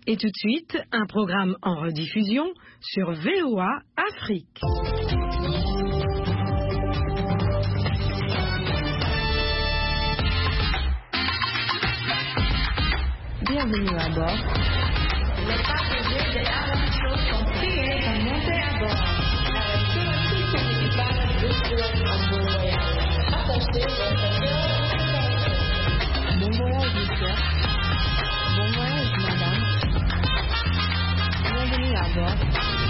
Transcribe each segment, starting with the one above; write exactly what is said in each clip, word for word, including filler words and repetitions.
Et tout de suite, un programme en rediffusion sur V O A Afrique. Bienvenue à bord. Les passagers de R M Show sont priés de monter à bord. R M Show ainsi que l'équipage de souhaite un bon voyage. Attachez votre cœur. Bon voyage, monsieur. Bon voyage, madame. Bienvenue à bord.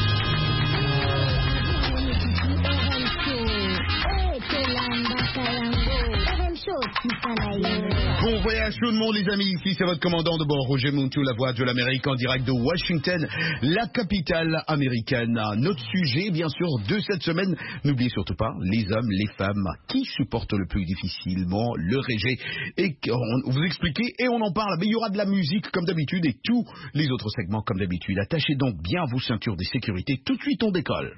Bon voyage tout le monde les amis, ici c'est votre commandant de bord Roger Muntu, la voix de l'Amérique en direct de Washington, la capitale américaine. Notre sujet bien sûr de cette semaine, n'oubliez surtout pas les hommes, les femmes qui supportent le plus difficilement le rejet. Et on vous expliquer et on en parle, mais il y aura de la musique comme d'habitude et tous les autres segments comme d'habitude. Attachez donc bien vos ceintures de sécurité, tout de suite on décolle.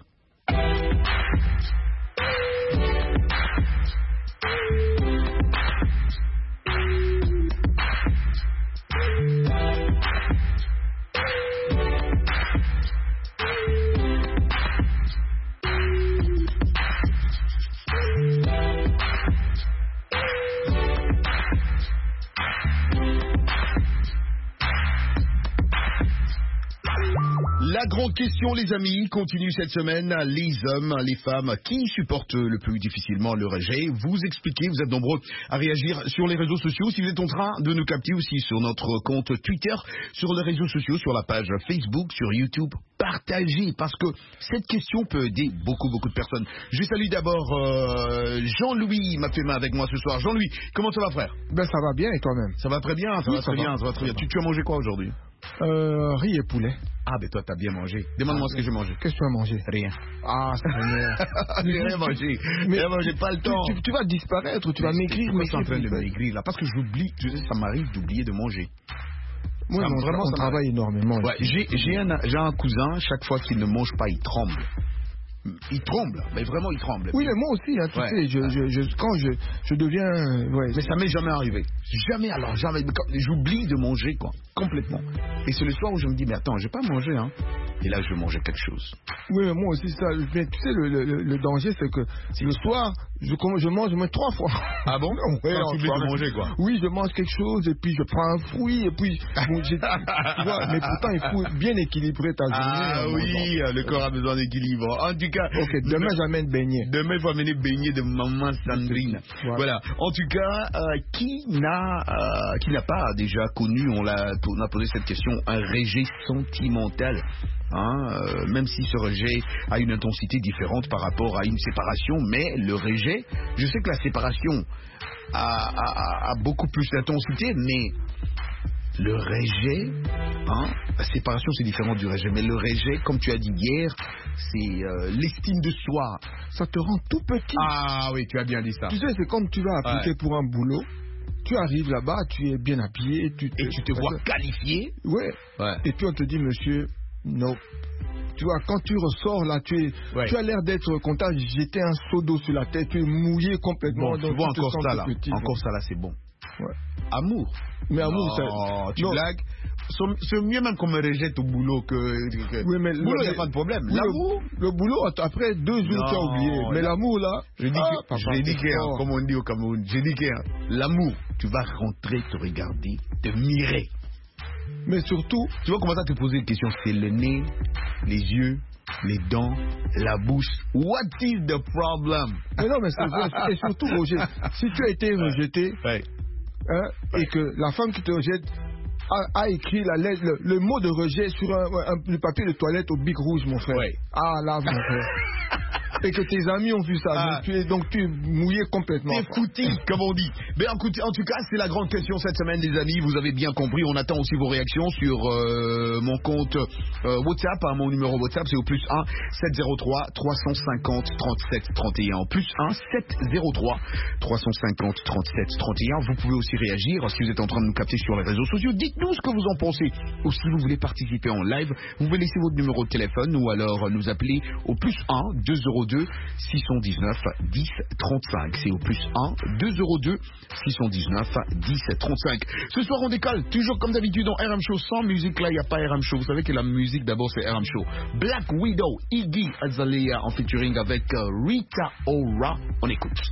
La grande question, les amis, continue cette semaine. Les hommes, les femmes, qui supportent le plus difficilement le rejet? Vous expliquez, vous êtes nombreux à réagir sur les réseaux sociaux. Si vous êtes en train de nous capter aussi sur notre compte Twitter, sur les réseaux sociaux, sur la page Facebook, sur YouTube, partagez, parce que cette question peut aider beaucoup, beaucoup de personnes. Je salue d'abord euh, Jean-Louis, m'a fait main avec moi ce soir. Jean-Louis, comment ça va, frère? Ben ça va bien, et toi-même? Ça va très bien, ça oui, va ça très va. bien, ça va très bien. Tu, tu as mangé quoi aujourd'hui? Euh, riz et poulet. Ah, ben toi, t'as bien mangé. Demande-moi ah, ce que j'ai mangé. Qu'est-ce que tu as mangé? Rien. Ah, c'est bien. J'ai rien mangé. Mais j'ai pas le temps. Tu, tu, tu vas disparaître, tu vas maigrir. Pourquoi je suis en train de maigrir là? Parce que j'oublie, tu sais, ça m'arrive d'oublier de manger. Moi, ça, on, vraiment, on ça travaille énormément. Ouais, j'ai, j'ai, un, j'ai un cousin, chaque fois qu'il ne mange pas, il tremble. Il tremble, mais vraiment il tremble. Oui, mais moi aussi, hein, tu ouais. sais, je, je, je, quand je, je deviens... Ouais, mais ça m'est jamais arrivé. Jamais, alors jamais. J'oublie de manger, quoi, complètement. Et c'est le soir où je me dis, mais attends, j'ai pas mangé, hein. Et là, je mangeais quelque chose. Oui, mais moi aussi, ça. Mais tu sais, le, le, le danger, c'est que si le soir, je, je mange moins trois fois. Ah bon? Ouais, tu oublies de manger, quoi. Oui, je mange quelque chose, et puis je prends un fruit, et puis... Bon, tu vois, mais pourtant, il faut bien équilibrer ta journée. Ah hein, oui, bon. Le corps a besoin d'équilibre. En tout cas... Ok, demain, j'amène beignet. Demain, il faut amener beignet de maman Sandrine. Voilà. voilà. En tout cas, euh, qui n'a euh, qui n'a pas déjà connu, on, l'a, on a posé cette question, un rejet sentimental, hein, euh, même si ce rejet a une intensité différente par rapport à une séparation, mais le rejet, je sais que la séparation a, a, a beaucoup plus d'intensité, mais le rejet, hein, la séparation c'est différent du rejet, mais le rejet, comme tu as dit hier, c'est euh, l'estime de soi. Ça te rend tout petit. Ah oui, tu as bien dit ça. Tu sais, c'est comme tu vas appliquer ouais. pour un boulot. Tu arrives là-bas, tu es bien habillé. Tu te, et tu te vois qualifié. Ouais. ouais. Et puis on te dit, monsieur, non. Tu vois, quand tu ressors là, tu, es, ouais. tu as l'air d'être content, jeter un seau d'eau sur la tête, tu es mouillé complètement. Bon, tu vois encore ça là. Petit, encore ça là, c'est bon. Ouais. Amour. Mais amour, non, ça... tu non. blagues. C'est mieux même qu'on me rejette au boulot que... que... Oui, mais le boulot, il n'y a pas de problème. Oui, l'amour... Le, le boulot, après deux jours, non, tu as oublié. Mais l'amour, là... Je dis ah, que, je dis que, comme on dit au Cameroun, je dis que l'amour, tu vas rentrer, te regarder, te mirer. Mais surtout... Tu vois comment ça te poser une question? C'est le nez, les yeux, les dents, la bouche. What is the problem? Mais non, mais c'est vrai. Et surtout, Roger, si tu as été rejeté... Ouais. Hein, ouais. Et que la femme qui te rejette a, a écrit la lettre, le, le mot de rejet sur un, un, le papier de toilette au bic rouge, mon frère. Ouais. Ah là, mon frère. Et que tes amis ont vu ça, ah. donc, tu es, donc tu es mouillé complètement. T'es foutu, comme on dit. Mais en, en tout cas, c'est la grande question cette semaine, les amis. Vous avez bien compris. On attend aussi vos réactions sur euh, mon compte euh, WhatsApp. Hein, mon numéro WhatsApp, c'est au plus un sept zéro trois trois cent cinquante trente-sept trente et un. Plus un sept zéro trois trois cent cinquante trente-sept trente et un. Vous pouvez aussi réagir si vous êtes en train de nous capter sur les réseaux sociaux. Dites-nous ce que vous en pensez. Ou si vous voulez participer en live, vous pouvez laisser votre numéro de téléphone ou alors nous appeler au plus un deux zéro deux deux six cent dix-neuf dix trente-cinq. C'est au plus un deux zéro deux six cent dix-neuf dix trente-cinq. Ce soir, on décolle, toujours comme d'habitude en R M Show. Sans musique, là, il n'y a pas R M Show. Vous savez que la musique, d'abord, c'est R M Show. Black Widow, Iggy Azalea en featuring avec euh, Rita Ora. On écoute.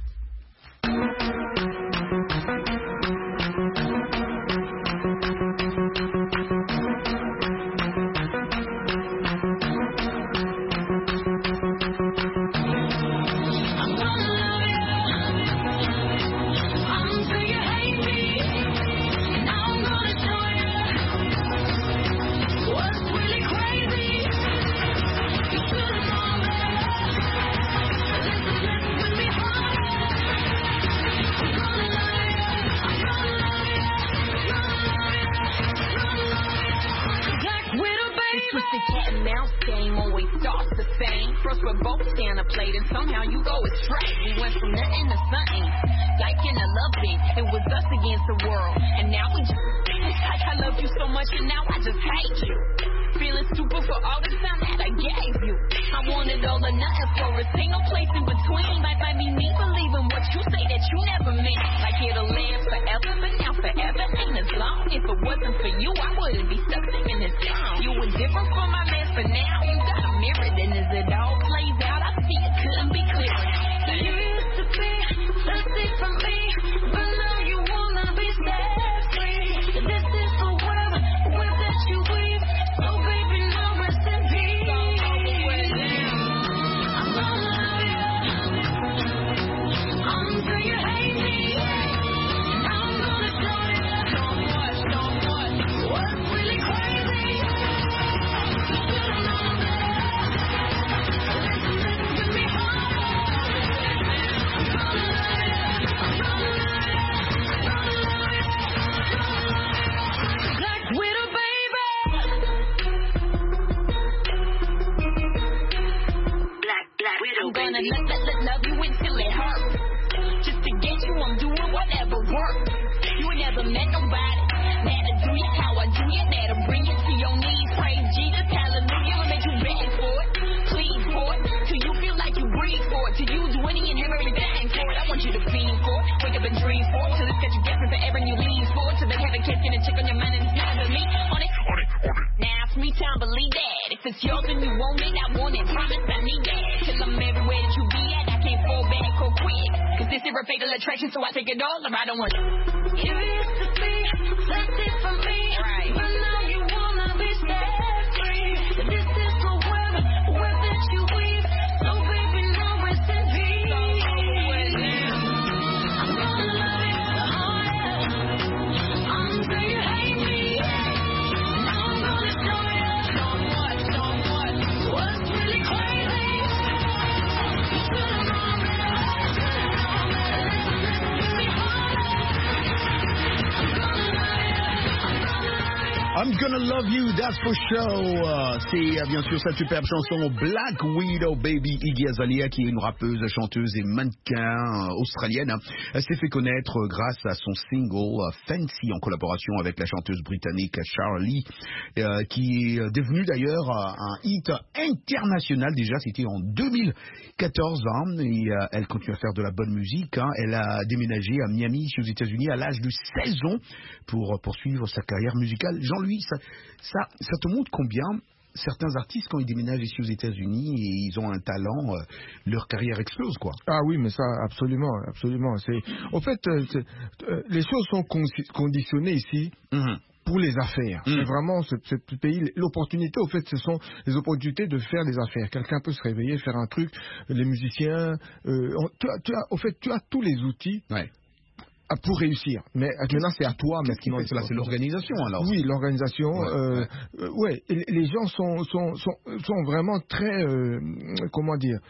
I'm Gonna Love You, That's For Show. Uh, c'est euh, bien sûr cette superbe chanson Black Widow Baby Iggy Azalea, qui est une rappeuse, chanteuse et mannequin euh, australienne. Elle s'est fait connaître euh, grâce à son single euh, Fancy en collaboration avec la chanteuse britannique Charlie, euh, qui est devenu d'ailleurs euh, un hit international déjà. C'était en deux mille quatorze hein, et euh, elle continue à faire de la bonne musique. Hein. Elle a déménagé à Miami, aux États-Unis, à l'âge de seize ans pour euh, poursuivre sa carrière musicale. Jean-Louis, ça, ça, ça te montre combien certains artistes, quand ils déménagent ici aux États-Unis et ils ont un talent, euh, leur carrière explose, quoi. Ah oui, mais ça, absolument, absolument. C'est, en fait, euh, euh, les choses sont con- conditionnées ici. Mm-hmm. Pour les affaires. Mmh. C'est vraiment ce, ce pays, l'opportunité, au fait, ce sont les opportunités de faire des affaires. Quelqu'un peut se réveiller, faire un truc, les musiciens, euh, on, tu as, tu as, au fait, tu as tous les outils. Ouais. Pour réussir, mais maintenant c'est à toi maintenant. C'est, c'est l'organisation alors. Oui, l'organisation. Ouais, euh, ouais. Euh, ouais. Les gens sont sont sont, sont vraiment très euh, comment dire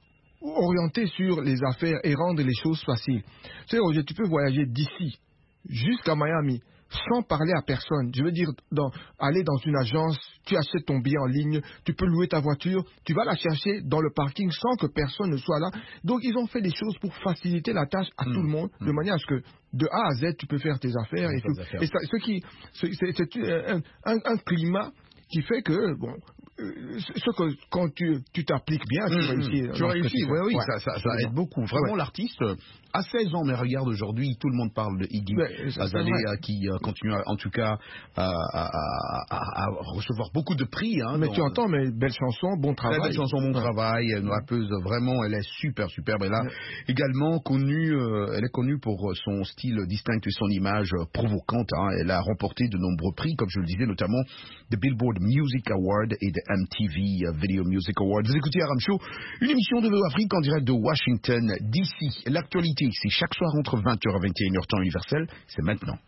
orientés sur les affaires et rendre les choses faciles. Tu sais, Roger, tu peux voyager d'ici jusqu'à Miami sans parler à personne. Je veux dire, dans, aller dans une agence, tu achètes ton billet en ligne, tu peux louer ta voiture, tu vas la chercher dans le parking sans que personne ne soit là. Donc, ils ont fait des choses pour faciliter la tâche à mmh. tout le monde, mmh. de manière à ce que de A à Z, tu peux faire tes affaires. Et, tout. Affaires. Et ça, ce qui, c'est, c'est un, un, un climat qui fait que, bon, ce que quand tu tu t'appliques bien, tu mmh, réussis. Tu réussis, oui, oui, ouais. ça, ça, ça aide beaucoup. Vraiment, ouais. L'artiste, à seize ans, mais regarde aujourd'hui, tout le monde parle de Iggy Azalea qui euh, continue, à, en tout cas, à, à, à, à recevoir beaucoup de prix. Hein, mais dans, tu entends, mais belle chanson, bon travail. Belle chanson, bon ouais. travail, une rappeuse, vraiment, elle est super, superbe. Elle a ouais. également connu, euh, elle est connue pour son style distinct et son image provocante. Hein. Elle a remporté de nombreux prix, comme je le disais, notamment des Billboard Music Awards et des M T V Video Music Awards. Vous écoutez Aram Show, une émission de V O Afrique en direct de Washington, D C. L'actualité, c'est chaque soir entre vingt heures et vingt et une heures temps universel. C'est maintenant.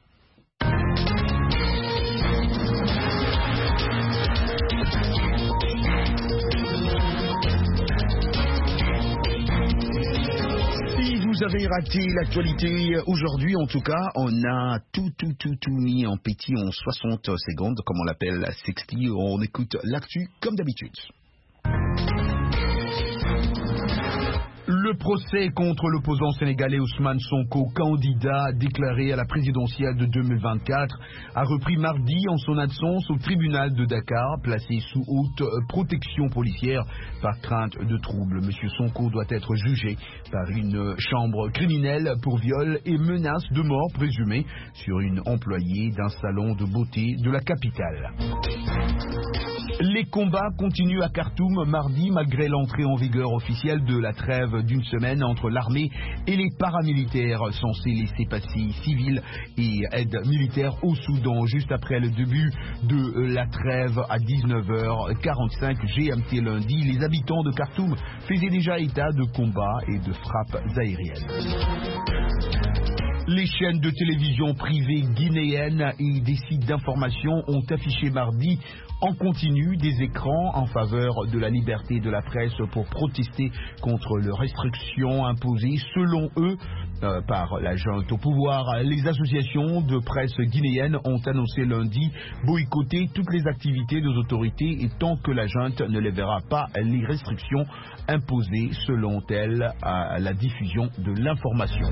Vous avez raté l'actualité aujourd'hui, en tout cas, on a tout, tout, tout, tout mis en petit en soixante secondes, comme on l'appelle sixty. On écoute l'actu comme d'habitude. Le procès contre l'opposant sénégalais Ousmane Sonko, candidat déclaré à la présidentielle de deux mille vingt-quatre, a repris mardi en son absence au tribunal de Dakar, placé sous haute protection policière par crainte de troubles. Monsieur Sonko doit être jugé par une chambre criminelle pour viol et menace de mort présumée sur une employée d'un salon de beauté de la capitale. Les combats continuent à Khartoum mardi malgré l'entrée en vigueur officielle de la trêve d'une semaine entre l'armée et les paramilitaires censés laisser passer civils et aides militaires au Soudan. Juste après le début de la trêve à dix-neuf heures quarante-cinq G M T lundi, les habitants de Khartoum faisaient déjà état de combats et de frappes aériennes. Les chaînes de télévision privées guinéennes et des sites d'information ont affiché mardi en continu des écrans en faveur de la liberté de la presse pour protester contre les restrictions imposées selon eux euh, par la junte au pouvoir. Les associations de presse guinéennes ont annoncé lundi boycotter toutes les activités des autorités et tant que la junte ne les verra pas les restrictions imposées selon elles à la diffusion de l'information.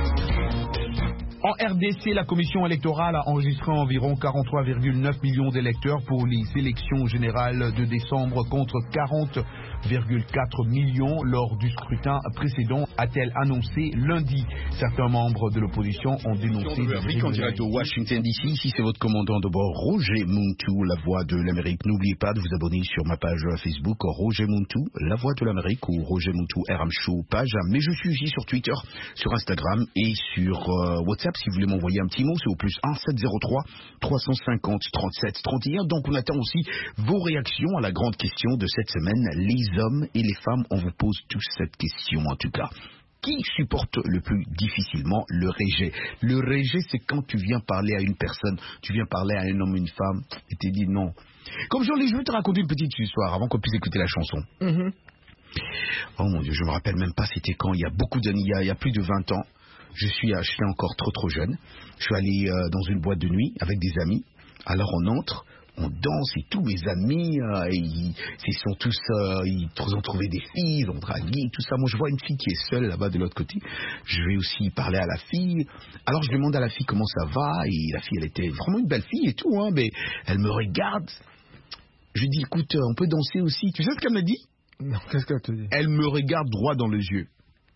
En R D C, la commission électorale a enregistré environ quarante-trois virgule neuf millions d'électeurs pour les élections générales de décembre contre quarante virgule quatre millions lors du scrutin précédent, a-t-elle annoncé lundi. Certains membres de l'opposition ont dénoncé des irrégularités. En direct de Washington D C, ici c'est votre commandant de bord Roger Muntu, la voix de l'Amérique. N'oubliez pas de vous abonner sur ma page Facebook Roger Muntu, la voix de l'Amérique, ou Roger Muntu Aram Show page. Mais je suis aussi sur Twitter, sur Instagram et sur euh, WhatsApp. Si vous voulez m'envoyer un petit mot, c'est au plus un sept zéro trois trois cent cinquante trente-sept trente et un. Donc on attend aussi vos réactions à la grande question de cette semaine. Les hommes et les femmes, on vous pose tous cette question en tout cas. Qui supporte le plus difficilement le rejet? Le rejet, c'est quand tu viens parler à une personne, tu viens parler à un homme, une femme, et tu dis non. Comme je l'ai, je vais te raconter une petite histoire avant qu'on puisse écouter la chanson. Mm-hmm. Oh mon Dieu, je me rappelle même pas c'était quand, il y a beaucoup d'années, il y a, il y a plus de vingt ans. Je suis, je suis encore trop trop jeune. Je suis allé euh, dans une boîte de nuit avec des amis. Alors on entre, on danse et tous mes amis, euh, ils, ils sont tous, euh, ils ont trouvé des filles, ils ont dragué, tout ça. Moi je vois une fille qui est seule là-bas de l'autre côté. Je vais aussi parler à la fille. Alors je demande à la fille comment ça va et la fille elle était vraiment une belle fille et tout, hein, mais elle me regarde. Je lui dis écoute, on peut danser aussi. Tu sais ce qu'elle me dit? Non, qu'est-ce qu'elle te dit? Elle me regarde droit dans les yeux.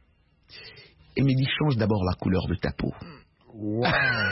Et me dit, change d'abord la couleur de ta peau. Waouh.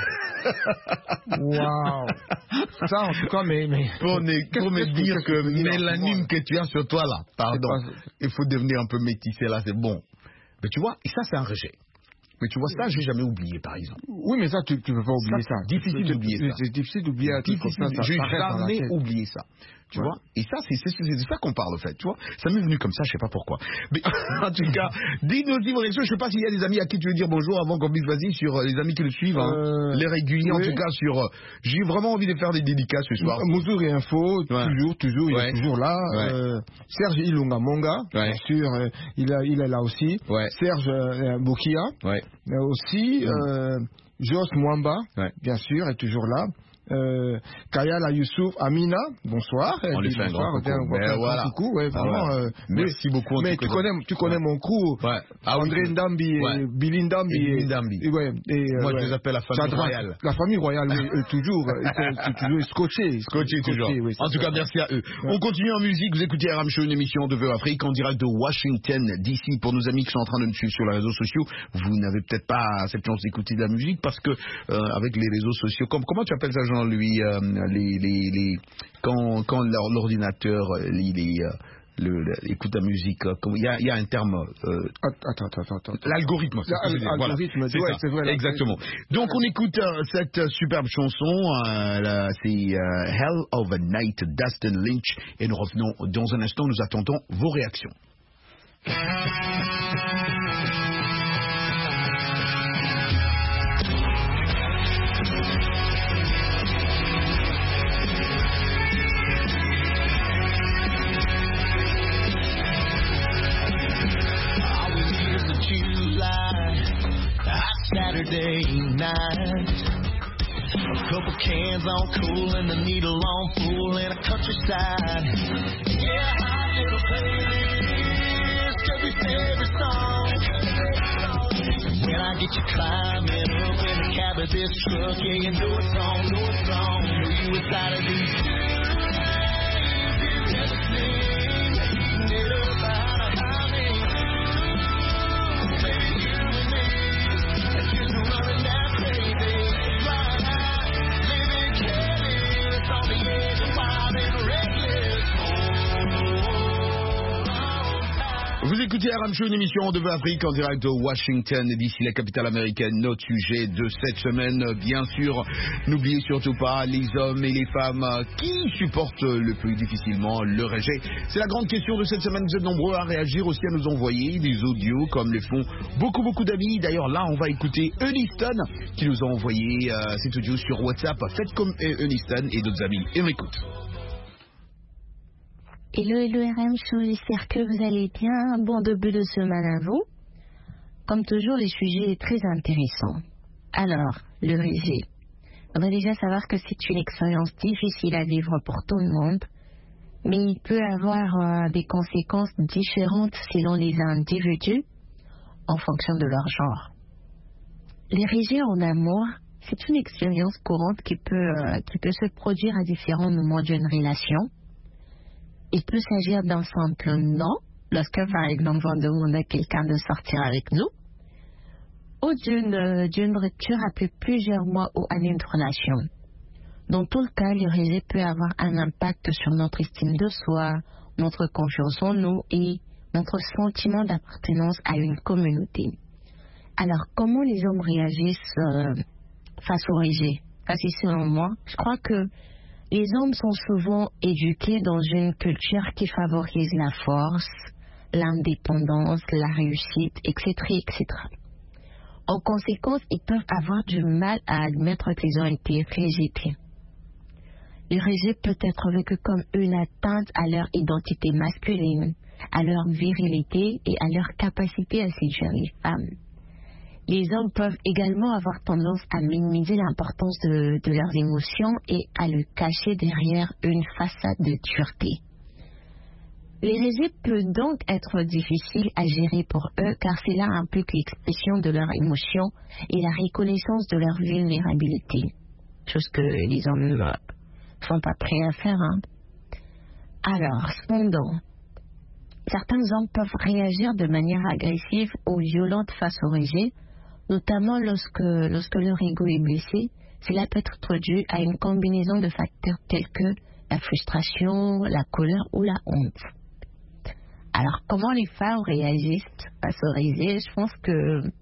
Waouh. Ça, en tout cas, mais... mais... Pour, ne, pour me dire que, que mélanine que tu as sur toi, là, pardon, pas... il faut devenir un peu métissé, là, c'est bon. Mais tu vois, et ça, c'est un rejet. Mais tu vois, ça, j'ai jamais oublié, par exemple. Oui, mais ça, tu ne peux pas oublier ça. ça. Difficile d'oublier ça. C'est difficile d'oublier un truc comme ça. J'ai jamais oublié ça. Tu ouais. vois, et ça, c'est de ça qu'on parle, en fait, tu vois. Ça m'est venu comme ça, je sais pas pourquoi. Mais en tout cas, dites-nous aussi vos réactions. Je sais pas s'il y a des amis à qui tu veux dire bonjour avant qu'on puisse vas-y sur euh, les amis qui le suivent, hein. euh, les réguliers, oui. En tout cas, sur. Euh, j'ai vraiment envie de faire des dédicaces ce soir. Mouzour et Info, ouais. toujours, toujours, il ouais. est toujours là. Ouais. Euh, Serge Ilunga Monga, ouais. bien sûr, euh, il, a, il est là aussi. Ouais. Serge euh, Bokia, ouais. aussi. Mm. Euh, Jos Mwamba, ouais. bien sûr, est toujours là. Euh, Kayala Youssouf, Amina, bonsoir. On lui fait un grand coucou. On ben voilà. coucou ouais, ah vraiment, ouais. euh, Merci oui. beaucoup. Mais tu connais, tu connais ouais. mon crew. Ouais. Ah, André oui. Ndambi, ouais. Billy Ndambi. Et Billy Ndambi. Et, ouais, et, Moi, ouais. je les appelle la famille Chadra, royale. La famille royale, oui, euh, toujours. Ils sont toujours scotchés. Scotchés, toujours. Oui, en tout cas, merci à eux. Ouais. On continue en musique. Vous écoutez R M Show, une émission de V O Afrique en direct de Washington, D C. Pour nos amis qui sont en train de nous suivre sur les réseaux sociaux, vous n'avez peut-être pas cette chance d'écouter de la musique parce que, euh, avec les réseaux sociaux, comme, comment tu appelles ça, Jean-Louis, euh, les, les, les, quand, quand l'ordinateur, il est, euh, le, le, écoute la musique, il y a, y a un terme. Euh, attends, attends, attends. L'algorithme. L'algorithme, voilà. c'est ouais, ça. c'est vrai. Exactement. Donc on écoute euh, cette superbe chanson, euh, c'est euh, Hell of a Night, Dustin Lynch, et nous revenons dans un instant, nous attendons vos réactions. Saturday night, a couple cans on cool and the needle on full in a countryside. Yeah, hot little playlist, every favorite song. When I get you climbing up in the cab of this truck, yeah, you know it's on, know it's on. Know you inside of these shoes, everything, need about a honey. Baby, you and me. Running that baby, flying high, living careless on the edge of wild and reckless. Vous écoutez R M Show, une émission de V O Afrique en direct de Washington, d'ici la capitale américaine. Notre sujet de cette semaine, bien sûr, n'oubliez surtout pas les hommes et les femmes qui supportent le plus difficilement le rejet. C'est la grande question de cette semaine. Vous êtes nombreux à réagir, aussi à nous envoyer des audios comme le font beaucoup beaucoup d'amis. D'ailleurs là, on va écouter Eunice qui nous a envoyé euh, cet audio sur WhatsApp. Faites comme Eunice et d'autres amis. Et on écoute. Hello, hello R M Show, j'espère que vous allez bien. Bon début de semaine à vous. Comme toujours, les sujets très intéressants. Alors, le rejet. On va déjà savoir que c'est une expérience difficile à vivre pour tout le monde, mais il peut avoir euh, des conséquences différentes selon les individus en fonction de leur genre. Les rejets en amour, c'est une expérience courante qui peut, euh, qui peut se produire à différents moments d'une relation. Il peut s'agir d'un simple non, lorsque par exemple on demande à quelqu'un de sortir avec nous, ou d'une, euh, d'une rupture après plusieurs mois ou années de relation. Dans tout le cas, le rejet peut avoir un impact sur notre estime de soi, notre confiance en nous et notre sentiment d'appartenance à une communauté. Alors, comment les hommes réagissent euh, face au rejet? Ça, c'est selon moi. Je crois que les hommes sont souvent éduqués dans une culture qui favorise la force, l'indépendance, la réussite, et cetera, et cetera. En conséquence, ils peuvent avoir du mal à admettre qu'ils ont été rejetés. Le rejet peut être vécu comme une atteinte à leur identité masculine, à leur virilité et à leur capacité à séduire les femmes. Les hommes peuvent également avoir tendance à minimiser l'importance de, de leurs émotions et à le cacher derrière une façade de dureté. Les rejets peuvent donc être difficiles à gérer pour eux car cela implique l'expression de leurs émotions et la reconnaissance de leur vulnérabilité, chose que les hommes ne sont pas prêts à faire. Hein. Alors, cependant, certains hommes peuvent réagir de manière agressive ou violente face au rejet, notamment lorsque, lorsque leur ego est blessé. Cela peut être dû à une combinaison de facteurs tels que la frustration, la colère ou la honte. Alors, comment les femmes réagissent face au rejet? Je pense que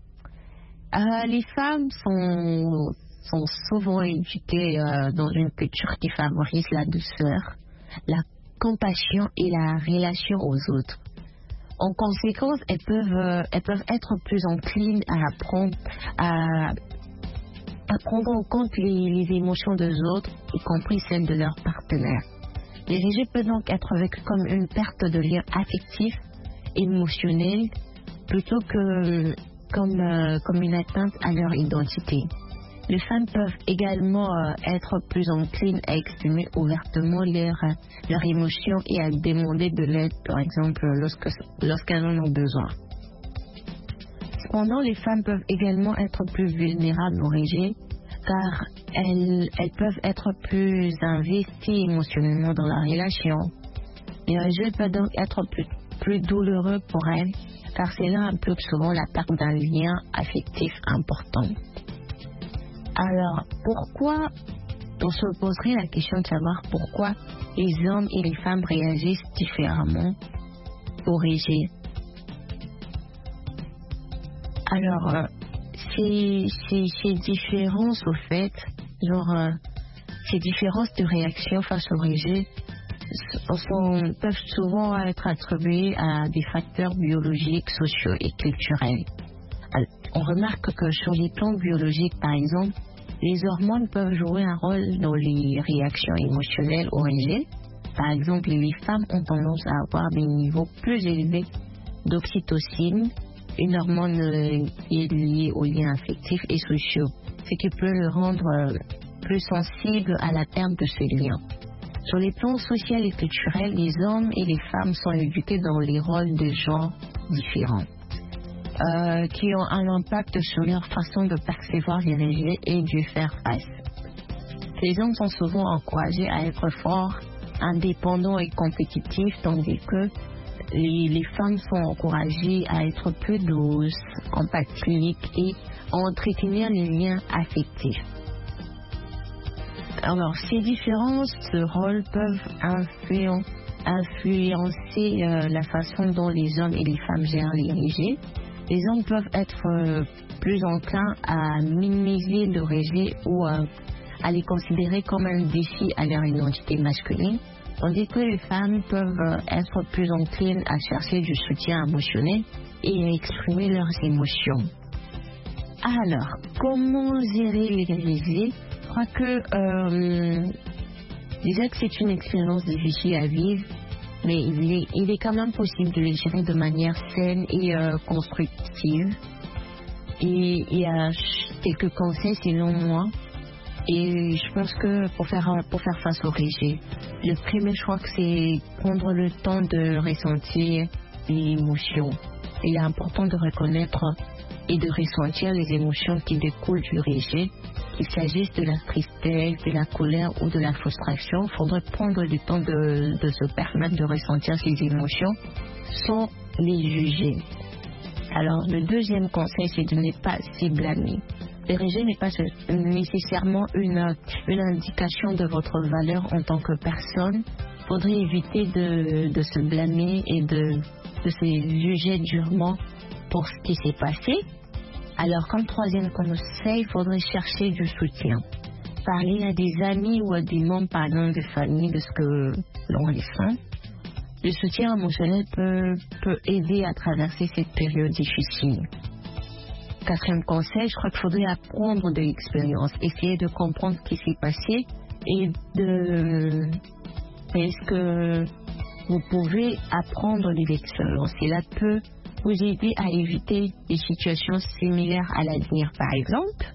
euh, les femmes sont, sont souvent éduquées euh, dans une culture qui favorise la douceur, la compassion et la relation aux autres. En conséquence, elles peuvent, euh, elles peuvent être plus enclines à apprendre, à, à prendre en compte les, les émotions des autres, y compris celles de leurs partenaires. Les rejets peuvent donc être vécus comme une perte de lien affectif, émotionnel, plutôt que comme, euh, comme une atteinte à leur identité. Les femmes peuvent également euh, être plus enclines à exprimer ouvertement leurs leur émotions et à demander de l'aide, par exemple, lorsque, lorsqu'elles en ont besoin. Cependant, les femmes peuvent également être plus vulnérables au rejet, car elles, elles peuvent être plus investies émotionnellement dans la relation. Le rejet peut donc être plus, plus douloureux pour elles, car cela implique souvent la perte d'un lien affectif important. Alors, pourquoi, on se poserait la question de savoir pourquoi les hommes et les femmes réagissent différemment au rejet. Alors, euh, ces, ces, ces différences, au fait, genre, euh, ces différences de réaction face au rejet sont, peuvent souvent être attribuées à des facteurs biologiques, sociaux et culturels. Alors, on remarque que sur les plans biologiques, par exemple, les hormones peuvent jouer un rôle dans les réactions émotionnelles au rejet. Par exemple, les femmes ont tendance à avoir des niveaux plus élevés d'oxytocine, une hormone euh, qui est liée aux liens affectifs et sociaux, ce qui peut le rendre euh, plus sensible à la perte de ces liens. Sur les plans social et culturels, les hommes et les femmes sont éduqués dans les rôles de genre différents, euh, qui ont un impact sur leur façon de percevoir les rejets et d'y faire face. Les hommes sont souvent encouragés à être forts, indépendants et compétitifs, tandis que les, les femmes sont encouragées à être plus douces, empathiques et à entretenir les liens affectifs. Alors, ces différences de rôles peuvent influen- influencer euh, la façon dont les hommes et les femmes gèrent les rejets. Les hommes peuvent être euh, plus enclins à minimiser le rejet ou euh, à les considérer comme un défi à leur identité masculine, tandis que les femmes peuvent euh, être plus enclines à chercher du soutien émotionnel et à exprimer leurs émotions. Alors, comment gérer les rejets? Je crois que euh, déjà que c'est une expérience difficile à vivre, mais il est, il est quand même possible de les gérer de manière saine et euh, constructive. Et il y a quelques conseils selon moi. Et je pense que pour faire, pour faire face au rejet, le premier, je crois que c'est prendre le temps de ressentir les émotions. Il est important de reconnaître et de ressentir les émotions qui découlent du rejet. Qu'il s'agisse de la tristesse, de la colère ou de la frustration, il faudrait prendre le temps de, de se permettre de ressentir ces émotions sans les juger. Alors, le deuxième conseil, c'est de ne pas s'y blâmer. Le rejet n'est pas nécessairement une, une indication de votre valeur en tant que personne. Il faudrait éviter de, de se blâmer et de, de se juger durement pour ce qui s'est passé. Alors, comme troisième conseil, il faudrait chercher du soutien. Parler à des amis ou à des membres, par exemple, de famille de ce que l'on ressent. Le soutien émotionnel peut, peut aider à traverser cette période difficile. Quatrième conseil, je crois qu'il faudrait apprendre de l'expérience, essayer de comprendre ce qui s'est passé et de... Est-ce que vous pouvez apprendre de l'expérience? Cela peut vous aider à éviter des situations similaires à l'avenir, par exemple.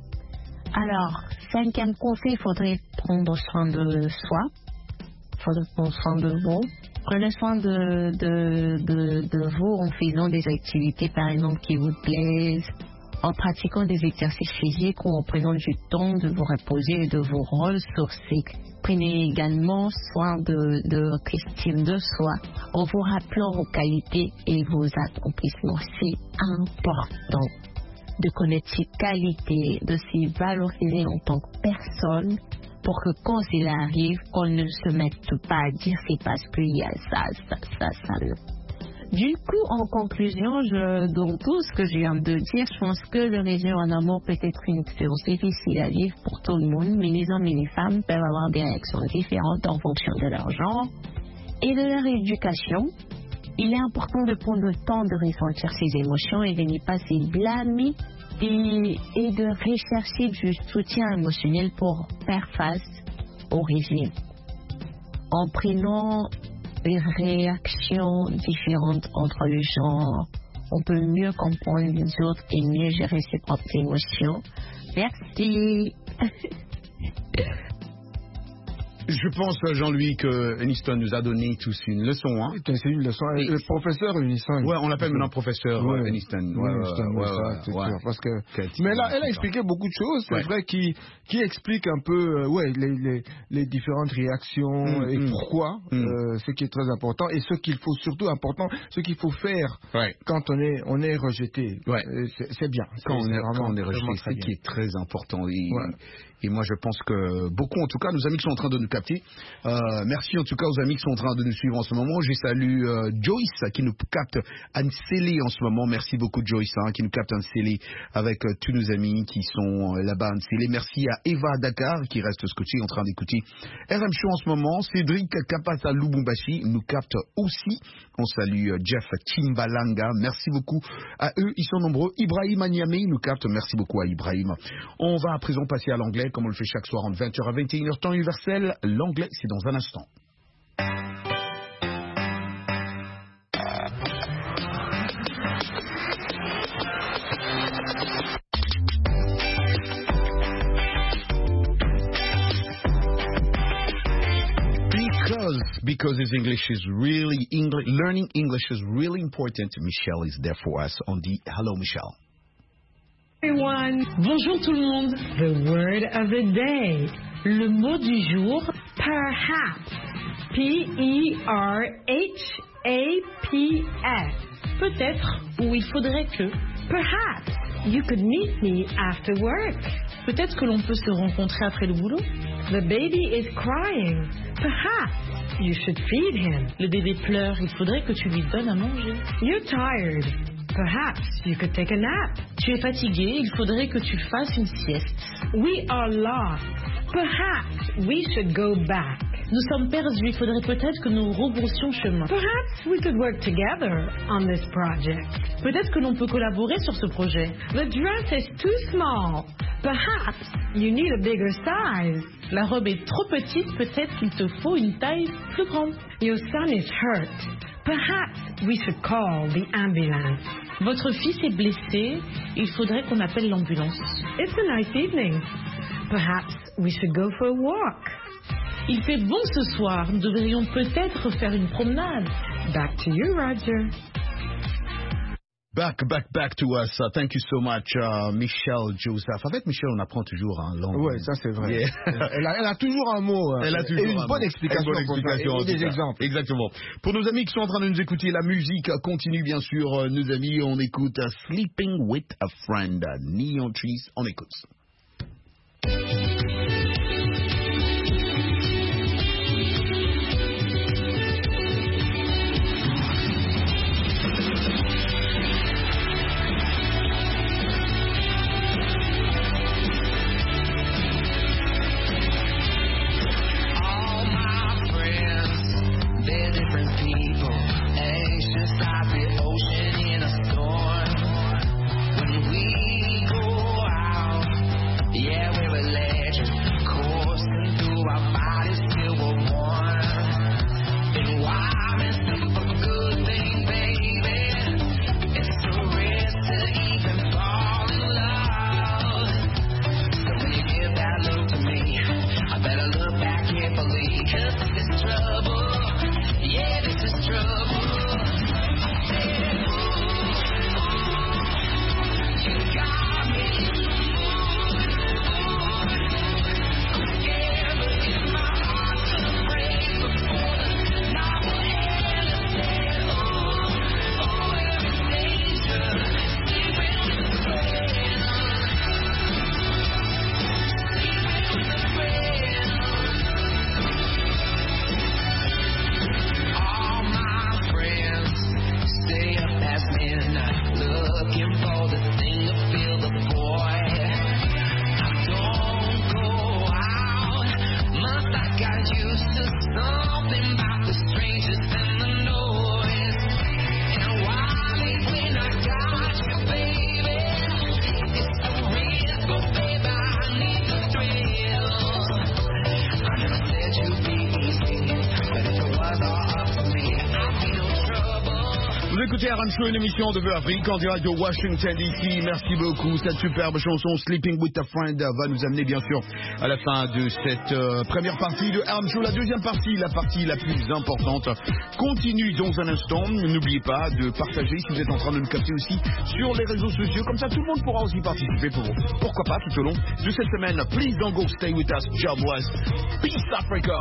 Alors, cinquième conseil, il faudrait prendre soin de soi. Il faudrait prendre soin de vous. Prenez soin de, de, de, de vous en faisant des activités, par exemple, qui vous plaisent, en pratiquant des exercices physiques ou en prenant du temps de vous reposer et de vous ressourcer. Prenez également soin de, de votre estime de soi en vous rappelant vos qualités et vos accomplissements. C'est important de connaître ses qualités, de se valoriser en tant que personne pour que quand cela arrive, on ne se mette pas à dire c'est parce qu'il y a ça, ça, ça, ça. Du coup, en conclusion, je, dans tout ce que je viens de dire, je pense que le rejet en amour peut être une expérience difficile à vivre pour tout le monde, mais les hommes et les femmes peuvent avoir des réactions différentes en fonction de leur genre et de leur éducation. Il est important de prendre le temps de ressentir ses émotions et de ne pas se blâmer et, et de rechercher du soutien émotionnel pour faire face au rejet. En prenant les réactions différentes entre les genres, on peut mieux comprendre les autres et mieux gérer ses propres émotions. Merci. Je pense, Jean-Louis, que Aniston nous a donné tous une leçon. Hein. C'est une leçon. Et... Le professeur Aniston. Ouais, on l'appelle maintenant professeur ouais. Aniston. Ouais, ouais, ouais, ouais, ouais, c'est ouais. sûr. Parce que... Mais là, elle a expliqué beaucoup de choses, c'est ouais. vrai, qui, qui explique un peu euh, ouais, les, les, les différentes réactions mmh, et mmh. pourquoi, mmh. euh, ce qui est très important, et ce qu'il faut, surtout important, ce qu'il faut faire ouais. quand on est, on est rejeté. Ouais. C'est bien. Quand on est, quand on est rejeté, c'est ce qui est très important. Et, ouais. Et moi, je pense que beaucoup, en tout cas, nos amis qui sont en train de nous capter, euh, merci en tout cas aux amis qui sont en train de nous suivre en ce moment. Je salue euh, Joyce qui nous capte à Nsélé en ce moment. Merci beaucoup Joyce hein, qui nous capte à Nsélé avec euh, tous nos amis qui sont euh, là-bas à Nsélé. Merci à Eva Dakar qui reste scotchée en train d'écouter R M Show en ce moment. Cédric Kapasa Lubumbashi nous capte aussi. On salue euh, Jeff Timbalanga. Merci beaucoup à eux. Ils sont nombreux. Ibrahim Agname nous capte. Merci beaucoup à Ibrahim. On va à présent passer à l'anglais comme on le fait chaque soir entre vingt heures à vingt et une heures temps universel. L'anglais, c'est dans un instant. Because, because his English is really, English, learning English is really important. Michelle is there for us on the Hello, Michelle. Everyone. Bonjour tout le monde. The word of the day. Le mot du jour, perhaps. P E R H A P S. Peut-être ou il faudrait que. Perhaps you could meet me after work. Peut-être que l'on peut se rencontrer après le boulot. The baby is crying. Perhaps you should feed him. Le bébé pleure, il faudrait que tu lui donnes à manger. You're tired. Perhaps you could take a nap. Tu es fatigué, il faudrait que tu fasses une sieste. We are lost. Perhaps we should go back. Nous sommes perdus, il faudrait peut-être que nous rebroussions chemin. Perhaps we could work together on this project. Peut-être que l'on peut collaborer sur ce projet. The dress is too small. Perhaps you need a bigger size. La robe est trop petite, peut-être qu'il te faut une taille plus grande. Your son is hurt. Perhaps we should call the ambulance. Votre fils est blessé, il faudrait qu'on appelle l'ambulance. It's a nice evening. Perhaps we should go for a walk. Il fait bon ce soir, nous devrions peut-être faire une promenade. Back to you, Roger. Back, back, back to us. Uh, thank you so much, uh, Michelle Joseph. Avec Michelle, on apprend toujours un hein, langue. Oui, ça c'est vrai. Yeah. elle, a, elle a toujours un mot. Elle a toujours et une un bonne mot. explication. Une bonne explication. Et des exemples. Exactement. Pour nos amis qui sont en train de nous écouter, la musique continue bien sûr. Nos amis, on écoute uh, Sleeping with a Friend, Neon Trees. On écoute. écoutez R M Show, une émission de Vœux Afrique en direct de Washington D C. Merci beaucoup. Cette superbe chanson Sleeping with a Friend va nous amener bien sûr à la fin de cette euh, première partie de R M Show. La deuxième partie, la partie la plus importante, continue dans un instant. N'oubliez pas de partager si vous êtes en train de nous capter aussi sur les réseaux sociaux. Comme ça, tout le monde pourra aussi participer pour pourquoi pas tout au long de cette semaine. Please don't go, stay with us. God bless. Peace Africa.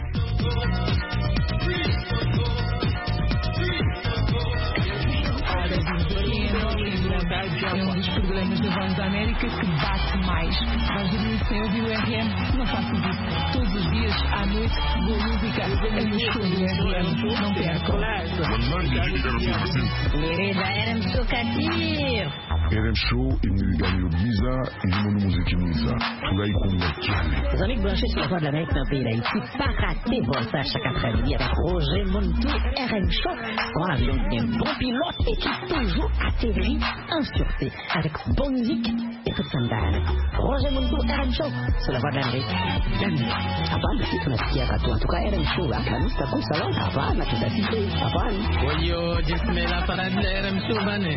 É um dos programas da Voz da América que bate mais. Vais dormir sem ouvir o R M? Não faças isso. Todos os dias, à noite, boa música. É no show do R M. Não percam. Querida R M Show Katir. R M Show imilingani ubwiza irimo n'umuziki mwiza turayikunda cyane. Les amis branchés sur la Voix de l'Amérique d'un pays d'Haïti, pas rater votre ça chaque après-midi avec Roger Montou, R M Show. Dans l'avion d'un bon pilote et qui toujours atterrit en sûreté avec bonne musique et toute sandale. Roger Montou, R M Show sur la Voix de l'Amérique. Hapana, si tunasikia katu. En tout cas, R M Show, akanista kusalon. Hapana, tutasikia. Hapana. Oyo, jismela para R M Show, bane.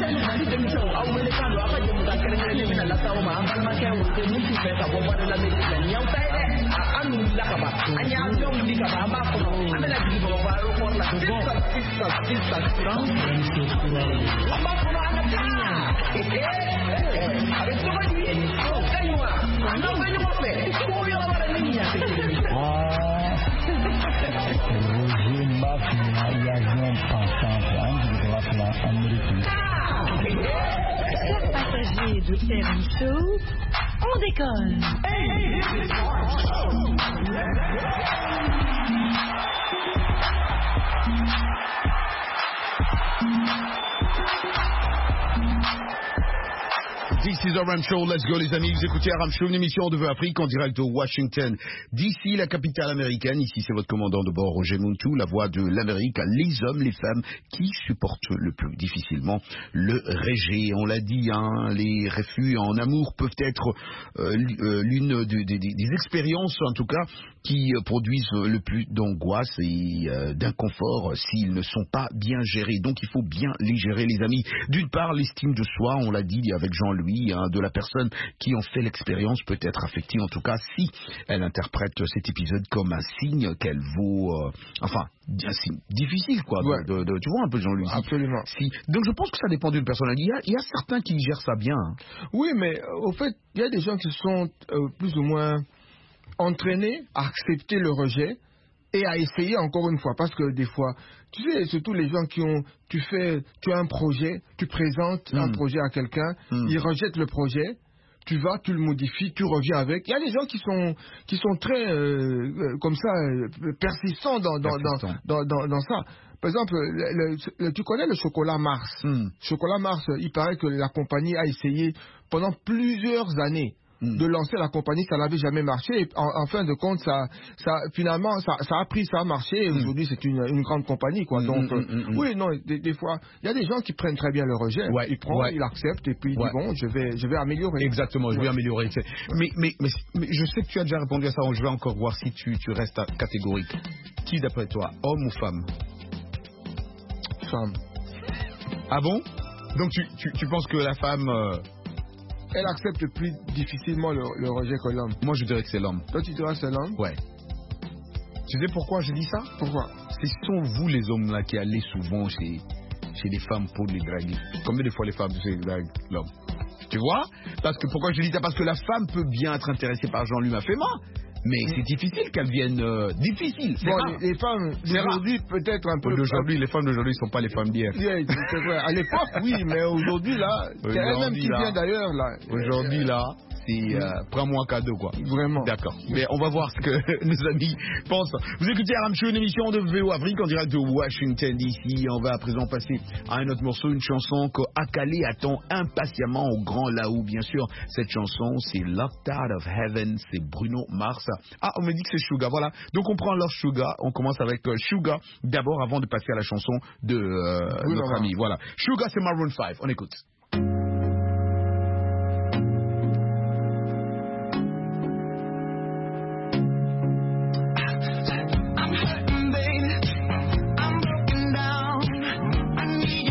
Chers passagers de R M Show, on décolle. This is R M Show, let's go les amis, vous écoutez R M Show, une émission de Vœux Afrique en direct de Washington D C, la capitale américaine. Ici c'est votre commandant de bord Roger Montou, la voix de l'Amérique, les hommes, les femmes qui supportent le plus difficilement le rejet. On l'a dit, hein, les refus en amour peuvent être euh, l'une des, des, des expériences en tout cas qui produisent le plus d'angoisse et euh, d'inconfort s'ils ne sont pas bien gérés. Donc il faut bien les gérer les amis. D'une part l'estime de soi, on l'a dit avec Jean-Louis, hein, de la personne qui en fait l'expérience peut être affectée, en tout cas si elle interprète cet épisode comme un signe qu'elle vaut, euh, enfin un signe difficile quoi, ouais. de, de, de, tu vois un peu Jean-Louis. Absolument. Si, donc je pense que ça dépend d'une personne. Il y a, il y a certains qui gèrent ça bien. Hein. Oui, mais euh, au fait il y a des gens qui sont euh, plus ou moins entraînés à accepter le rejet et à essayer encore une fois, parce que des fois, tu sais, surtout les gens qui ont, tu fais, tu as un projet, tu présentes mmh. un projet à quelqu'un, mmh. il rejette le projet, tu vas, tu le modifies, tu reviens avec. Il y a des gens qui sont, qui sont très, euh, comme ça, euh, persistants dans, dans, Persistant. dans, dans, dans, dans ça. Par exemple, le, le, le, tu connais le chocolat Mars. Mmh. Chocolat Mars, il paraît que la compagnie a essayé pendant plusieurs années de lancer la compagnie, ça n'avait jamais marché. Et en, en fin de compte, ça, ça, finalement, ça, ça a pris, ça a marché. Et mm. aujourd'hui, c'est une, une grande compagnie, quoi. Mm, Donc, mm, euh, mm, oui, non, des, des fois, il y a des gens qui prennent très bien le rejet. Ouais, ils prennent, ouais. ils acceptent et puis ils ouais. disent bon, je vais, je vais améliorer. Exactement, je vais ouais. améliorer. Mais, mais, mais, mais, je sais que tu as déjà répondu à ça. Je vais encore voir si tu, tu restes catégorique. Qui, d'après toi, homme ou femme? Femme. Ah bon? Donc, tu, tu, tu penses que la femme euh, elle accepte plus difficilement le, le rejet que l'homme. Moi, je dirais que c'est l'homme. Toi, tu dirais que c'est l'homme? Ouais. Tu sais pourquoi je dis ça? Pourquoi? Ce sont vous, les hommes, là, qui allez souvent chez, chez des femmes pour les draguer. Combien de fois les femmes, tu draguent l'homme? Tu vois? Parce que, pourquoi je dis ça? Parce que la femme peut bien être intéressée par Jean-Louis Mafema. Mais c'est difficile qu'elles viennent euh, difficile. Bon, les, les femmes d'aujourd'hui peut-être un peu. D'aujourd'hui, les femmes d'aujourd'hui ne sont pas les femmes d'hier. Yeah, c'est vrai. À l'époque, oui, mais aujourd'hui là, c'est elle-même qui vient d'ailleurs là. Aujourd'hui là, c'est euh, prends-moi un cadeau quoi. Vraiment. D'accord. Mais on va voir ce que nos amis pensent. Vous écoutez R M Show, une émission de Vœux Afrique en direct de Washington D C. On va à présent passer à un autre morceau, une chanson que Akale attend impatiemment au Grand Laou. Bien sûr, cette chanson c'est Locked Out of Heaven, c'est Bruno Mars. Ah, on me dit que c'est Sugar. Voilà. Donc on prend leur Sugar. On commence avec euh, Sugar d'abord avant de passer à la chanson de euh, oui, notre ami. Voilà. Sugar, c'est Maroon five. On écoute. I'm hurting, baby. I'm broken down. I need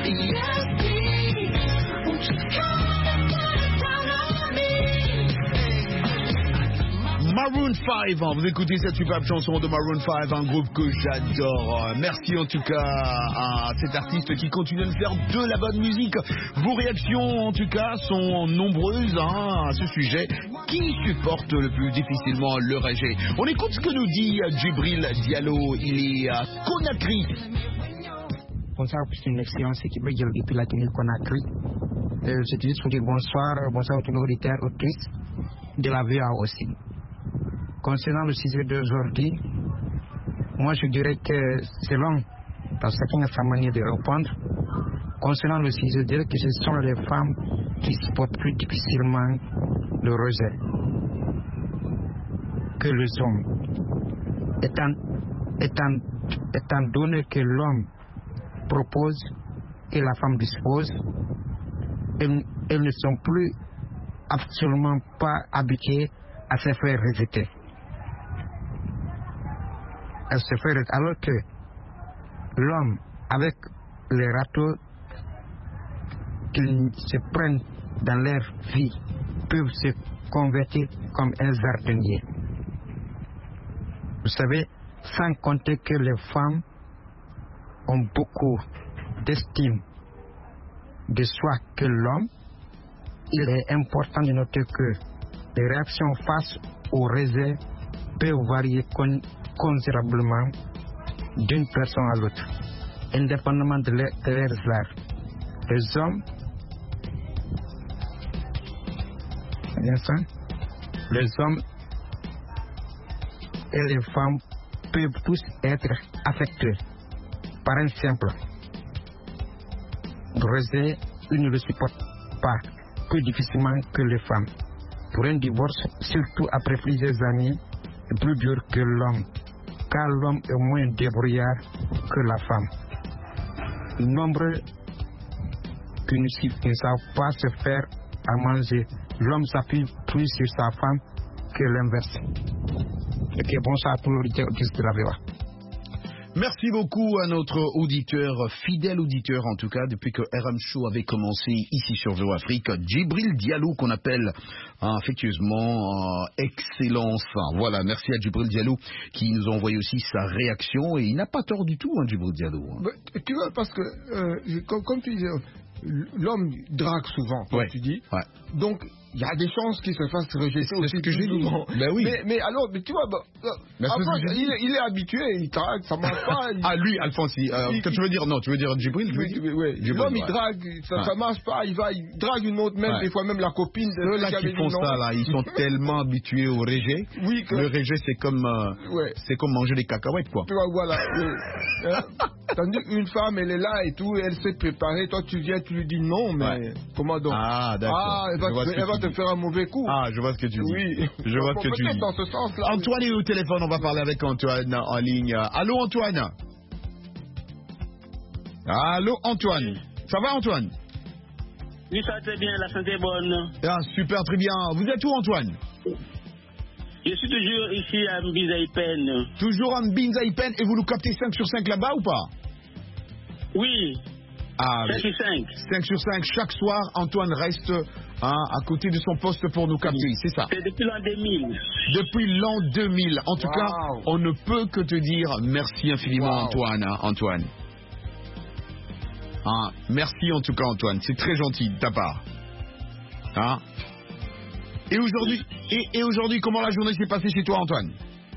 Maroon five, vous écoutez cette superbe chanson de Maroon five, un groupe que j'adore. Merci en tout cas à cet artiste qui continue de faire de la bonne musique. Vos réactions en tout cas sont nombreuses hein, à ce sujet. Qui supporte le plus difficilement le rejet? On écoute ce que nous dit Djibril Diallo, il est à Conakry. Bonsoir, c'est une excellence équipe depuis la Guinée Conakry. Euh, je dis pour dire bonsoir, bonsoir à tous nos auditeurs, autrices de la V A aussi. Concernant le sujet d'aujourd'hui, moi je dirais que selon chacun a sa manière de répondre. Concernant le sujet, je dirais que ce sont les femmes qui supportent plus difficilement le rejet que les hommes. Étant, étant, étant donné que l'homme propose et la femme dispose, elles, elles ne sont plus absolument pas habituées à se faire rejeter. Elles se font rejeter alors que l'homme, avec les râteaux qu'ils se prennent dans leur vie, peuvent se convertir comme un jardinier. Vous savez, sans compter que les femmes ont beaucoup d'estime de soi que l'homme, il est important de noter que les réactions face au rejet peuvent varier con- considérablement d'une personne à l'autre, indépendamment de, leur, de leurs arts. Les hommes, les hommes et les femmes peuvent tous être affectés par un simple rejet. Ils ne le supportent pas plus difficilement que les femmes. Pour un divorce, surtout après plusieurs années, est plus dur que l'homme, car l'homme est moins débrouillard que la femme. Nombreux qui ne, ne savent pas se faire à manger, l'homme s'appuie plus sur sa femme que l'inverse. Ok, bonsoir à tous les auditeurs de la V O A. Merci beaucoup à notre auditeur, fidèle auditeur en tout cas, depuis que R M Show avait commencé ici sur V O Afrique, Djibril Diallo, qu'on appelle hein, affectueusement euh, Excellence. Voilà, merci à Djibril Diallo qui nous a envoyé aussi sa réaction, et il n'a pas tort du tout, hein, Djibril Diallo. Hein. Bah, tu vois, parce que, euh, comme, comme tu disais, l'homme drague souvent, comme ouais. tu dis. Ouais. Donc, il y a des chances qu'il se fasse rejeter aussi ce que j'ai dit. Ben oui. Mais, mais alors, mais tu vois, bah, ben après, il, il est habitué, il drague, ça marche pas. Il... Ah, lui, Alphonse, il, euh, il, tu veux dire, non, tu veux dire Djibril, oui, oui, oui. L'homme, il drague, ça, ouais. ça marche pas, il va, il drague une autre, même, ouais. des fois même la copine. Ceux là qui font ça, là, ils sont tellement habitués au rejet. Oui, que... Le rejet, c'est comme, euh, ouais. c'est comme manger des cacahuètes, quoi. Tu vois, voilà. hein? Tandis qu'une femme, elle est là et tout, elle s'est préparée, toi, tu viens, tu lui dis non, mais ouais. comment donc? Ah, d'accord. Ah, elle va, te, elle va te faire un mauvais coup. Ah, je vois ce que tu dis. Oui. Je vois ce que tu dis. Dans ce sens-là. Antoine est au téléphone, on va parler avec Antoine en ligne. Allô, Antoine? Allô, Antoine? Ça va, Antoine? Oui, ça va très bien, la santé est bonne. Ah, super, très bien. Vous êtes où, Antoine? Je suis toujours ici à Mbinzaïpen. Toujours à Mbinzaïpen, et vous nous captez cinq sur cinq là-bas ou pas? Oui. Ah, cinq sur cinq. cinq sur cinq. Chaque soir, Antoine reste hein, à côté de son poste pour nous capter, c'est ça? C'est depuis l'an deux mille. Depuis l'an deux mille. En tout wow. cas, on ne peut que te dire merci infiniment, wow. Antoine. Hein, Antoine. Hein, merci en tout cas, Antoine. C'est très gentil de ta part. Hein? Et aujourd'hui, et, et aujourd'hui, comment la journée s'est passée chez toi, Antoine?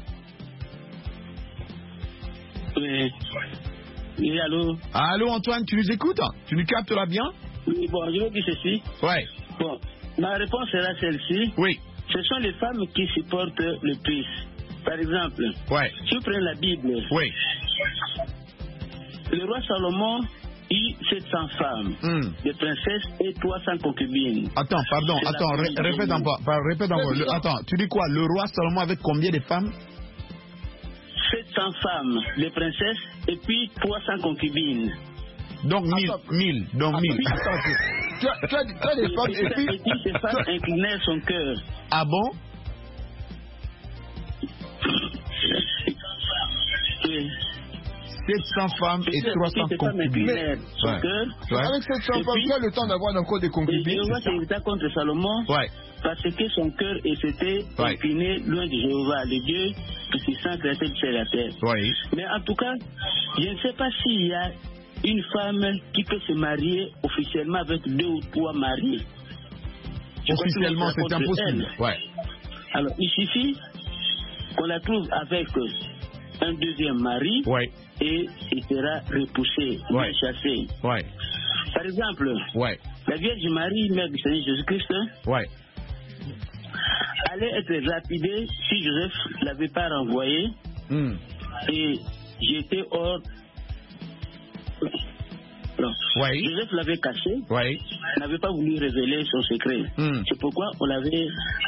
Oui. Oui, allô? Allô, Antoine, tu nous écoutes? Tu nous captes là bien? Oui, bon, je veux dire ceci. Ouais. Bon, ma réponse sera celle-ci. Oui. Ce sont les femmes qui supportent le plus. Par exemple, ouais. si vous prenez la Bible, oui. le roi Salomon eut sept cents femmes, mm. des princesses et trois cents concubines. Attends, pardon, C'est attends, ré répète encore. Répète encore. Le, attends, tu dis quoi? Le roi Salomon avec combien de femmes? sept cents femmes, des princesses, et puis trois cents concubines. Donc mille, mille, donc mille. Attends, tu as, tu as, tu as des femmes, et puis... Et puis ces femmes inclinaient son cœur. Ah bon? Oui. sept cents femmes et trois cents concubines. Ouais. Ouais. Avec sept cents femmes, tu as le temps d'avoir encore des concubines. Et Jéhovah s'est irrité contre Salomon ouais. parce que son cœur s'était ouais. incliné loin de Jéhovah, le Dieu puissant créateur du ciel et la terre. Ouais. Mais en tout cas, je ne sais pas s'il y a une femme qui peut se marier officiellement avec deux ou trois maris. Je officiellement, c'est impossible. Ouais. Alors, il suffit qu'on la trouve avec un deuxième mari ouais. et il sera repoussé, ouais. chassé. Ouais. Par exemple, ouais. la Vierge Marie, mère du Seigneur Jésus-Christ, ouais. allait être lapidée si Joseph ne l'avait pas renvoyée mm. et j'étais hors. Non. Ouais. Joseph l'avait caché, ouais. n'avait pas voulu révéler son secret. Mm. C'est pourquoi on l'avait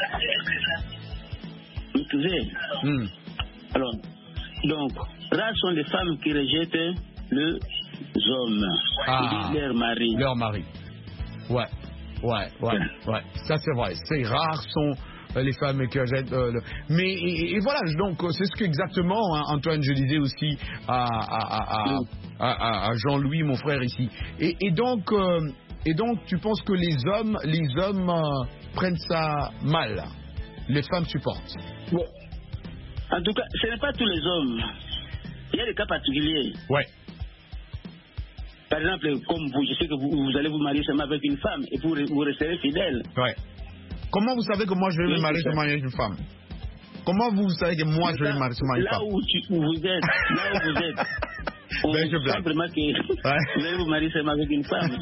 épousé. Mm. Alors, donc, rares sont les femmes qui rejettent les hommes, ah, qui leur mari. Leur mari. Ouais, ouais, ouais, ouais. Ça c'est vrai. C'est rares sont les femmes qui rejettent. Euh, le... Mais et, et voilà, donc c'est ce que exactement, hein, Antoine, je disais aussi à, à, à, à, à, à Jean-Louis, mon frère ici. Et, et donc, euh, et donc, tu penses que les hommes, les hommes euh, prennent ça mal, les femmes supportent. Bon. En tout cas, ce n'est pas tous les hommes. Il y a des cas particuliers. Ouais. Par exemple, comme vous, je sais que vous, vous allez vous marier seulement avec une femme et vous, vous resterez fidèle. Ouais. Comment vous savez que moi je vais oui, me marier seulement avec une femme? Comment vous savez que moi je vais me marier seulement avec une femme? Là où, tu, où vous êtes, là où vous êtes, on ben, je sent vraiment que ouais. vous allez vous marier seulement avec une femme.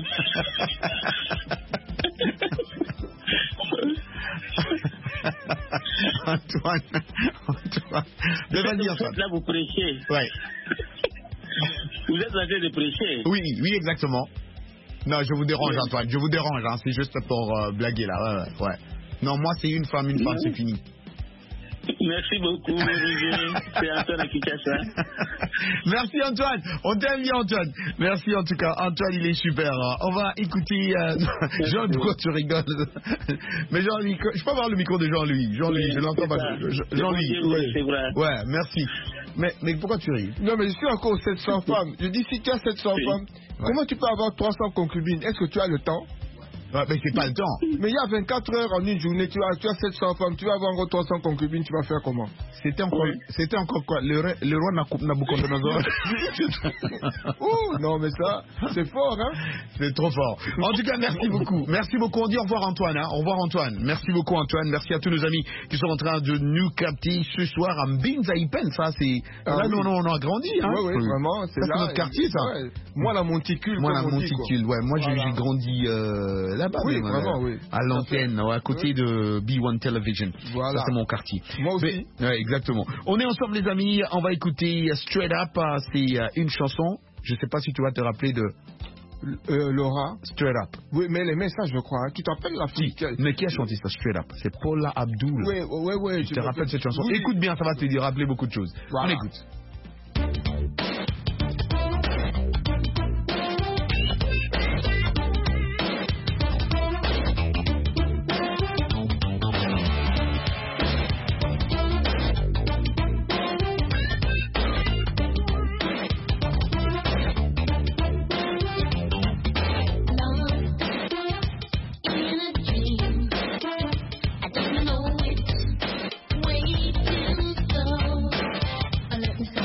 Antoine, Antoine. Mais vas-y, Antoine. Là, vous prêchez. Ouais. Vous êtes en train de prêcher. Oui, oui, exactement. Non, je vous dérange, oui. Antoine. Je vous dérange, hein. C'est juste pour euh, blaguer là. Ouais, ouais, ouais. Non, moi, c'est une femme, une femme, oui. C'est fini. Merci beaucoup, c'est Antoine Akitassa. Merci Antoine, on t'aime bien Antoine. Merci en tout cas, Antoine il est super. On va écouter euh... Jean, pourquoi tu rigoles? Mais Jean-Louis, je peux avoir le micro de Jean-Louis? Jean-Louis, oui, je l'entends pas. Jean-Louis, ouais. Ouais, merci. Mais, mais pourquoi tu ris? Non mais je suis encore sept cents femmes. Je dis si tu as sept cents oui. femmes, ouais. Comment tu peux avoir trois cents concubines? Est-ce que tu as le temps? Ouais, mais c'est pas le temps. Mais il y a vingt-quatre heures en une journée, tu as, tu as sept cents femmes, tu vas avoir encore trois cents concubines, tu vas faire comment? C'était encore, oui. C'était encore quoi? Le, le roi Nabucodonosor. Ouh, non mais ça, c'est fort, hein? C'est trop fort. En tout cas, merci beaucoup. Merci beaucoup. On dit au revoir Antoine, hein? Au revoir Antoine. Merci beaucoup Antoine. Merci à tous nos amis qui sont en train de nous capter ce soir à Mbinza-Ipen. Ça, c'est... Ah, là, oui. nous, on a grandi, hein? Oui, oui, vraiment. C'est, ça, là, c'est notre quartier, ça. Ouais. Moi, la Monticule. Moi, la Monticule, ouais. Moi, voilà. j'ai grandi euh, là-bas. Oui, même, vraiment, euh, oui. À l'antenne, à côté oui. de B one Television. Voilà. Ça, c'est mon quartier. Moi aussi. Mais, ouais, exactement. On est ensemble, les amis. On va écouter Straight Up. C'est une chanson. Je ne sais pas si tu vas te rappeler de... Euh, Laura. Straight Up. Oui, mais les messages, je crois. Hein. Tu t'appelles la fille qui... Mais qui a chanté ça, Straight Up? C'est Paula Abdul. Oui, oui, oui. Tu te rappelles cette chanson? Oui. Écoute bien, ça va te rappeler beaucoup de choses. Voilà. On écoute. Let me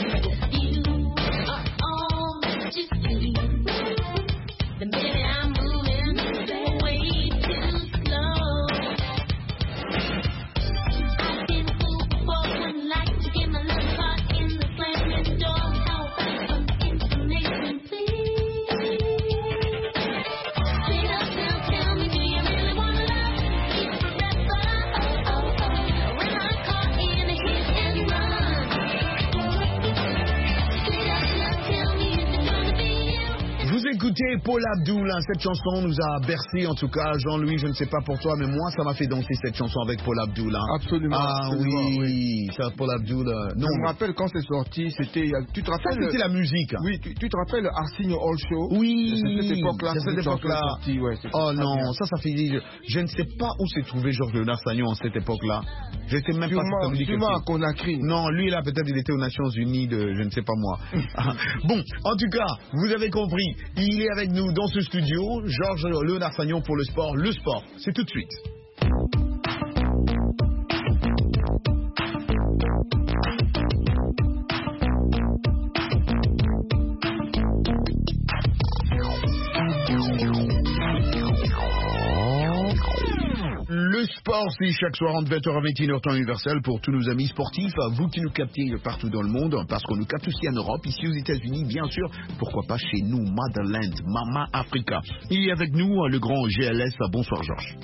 écouté Paul Abdul, hein, cette chanson nous a bercé en tout cas. Jean-Louis, je ne sais pas pour toi, mais moi ça m'a fait danser cette chanson avec Paul Abdul. Hein. Absolument. Ah absolument, oui, oui. ça Paul Abdul. Euh, non, je me rappelle quand c'est sorti, c'était. Tu te rappelles? Ça, c'était la musique. Hein. Oui, tu, tu te rappelles Arsenio Hall Show? Oui. C'est cette époque-là. C'est cette époque-là. Ouais, oh non, bien. ça, ça fait. Je, je ne sais pas où s'est trouvé Georges Léonard Sagnon en cette époque-là. Je ne sais même sûrement, pas si ça me dit sûrement à Conakry. Non, lui là, peut-être il était aux Nations Unies de, je ne sais pas moi. Bon, en tout cas, vous avez compris, il est avec nous dans ce studio, Georges Léonard Sagnon pour le sport. Le sport, c'est tout de suite. Le sport, c'est chaque soir entre vingt heures et vingt et une heures temps universel pour tous nos amis sportifs, vous qui nous captez partout dans le monde, parce qu'on nous capte aussi en Europe, ici aux États-Unis, bien sûr, pourquoi pas chez nous, Motherland, Mama Africa. Il est avec nous le grand G L S. Bonsoir Georges.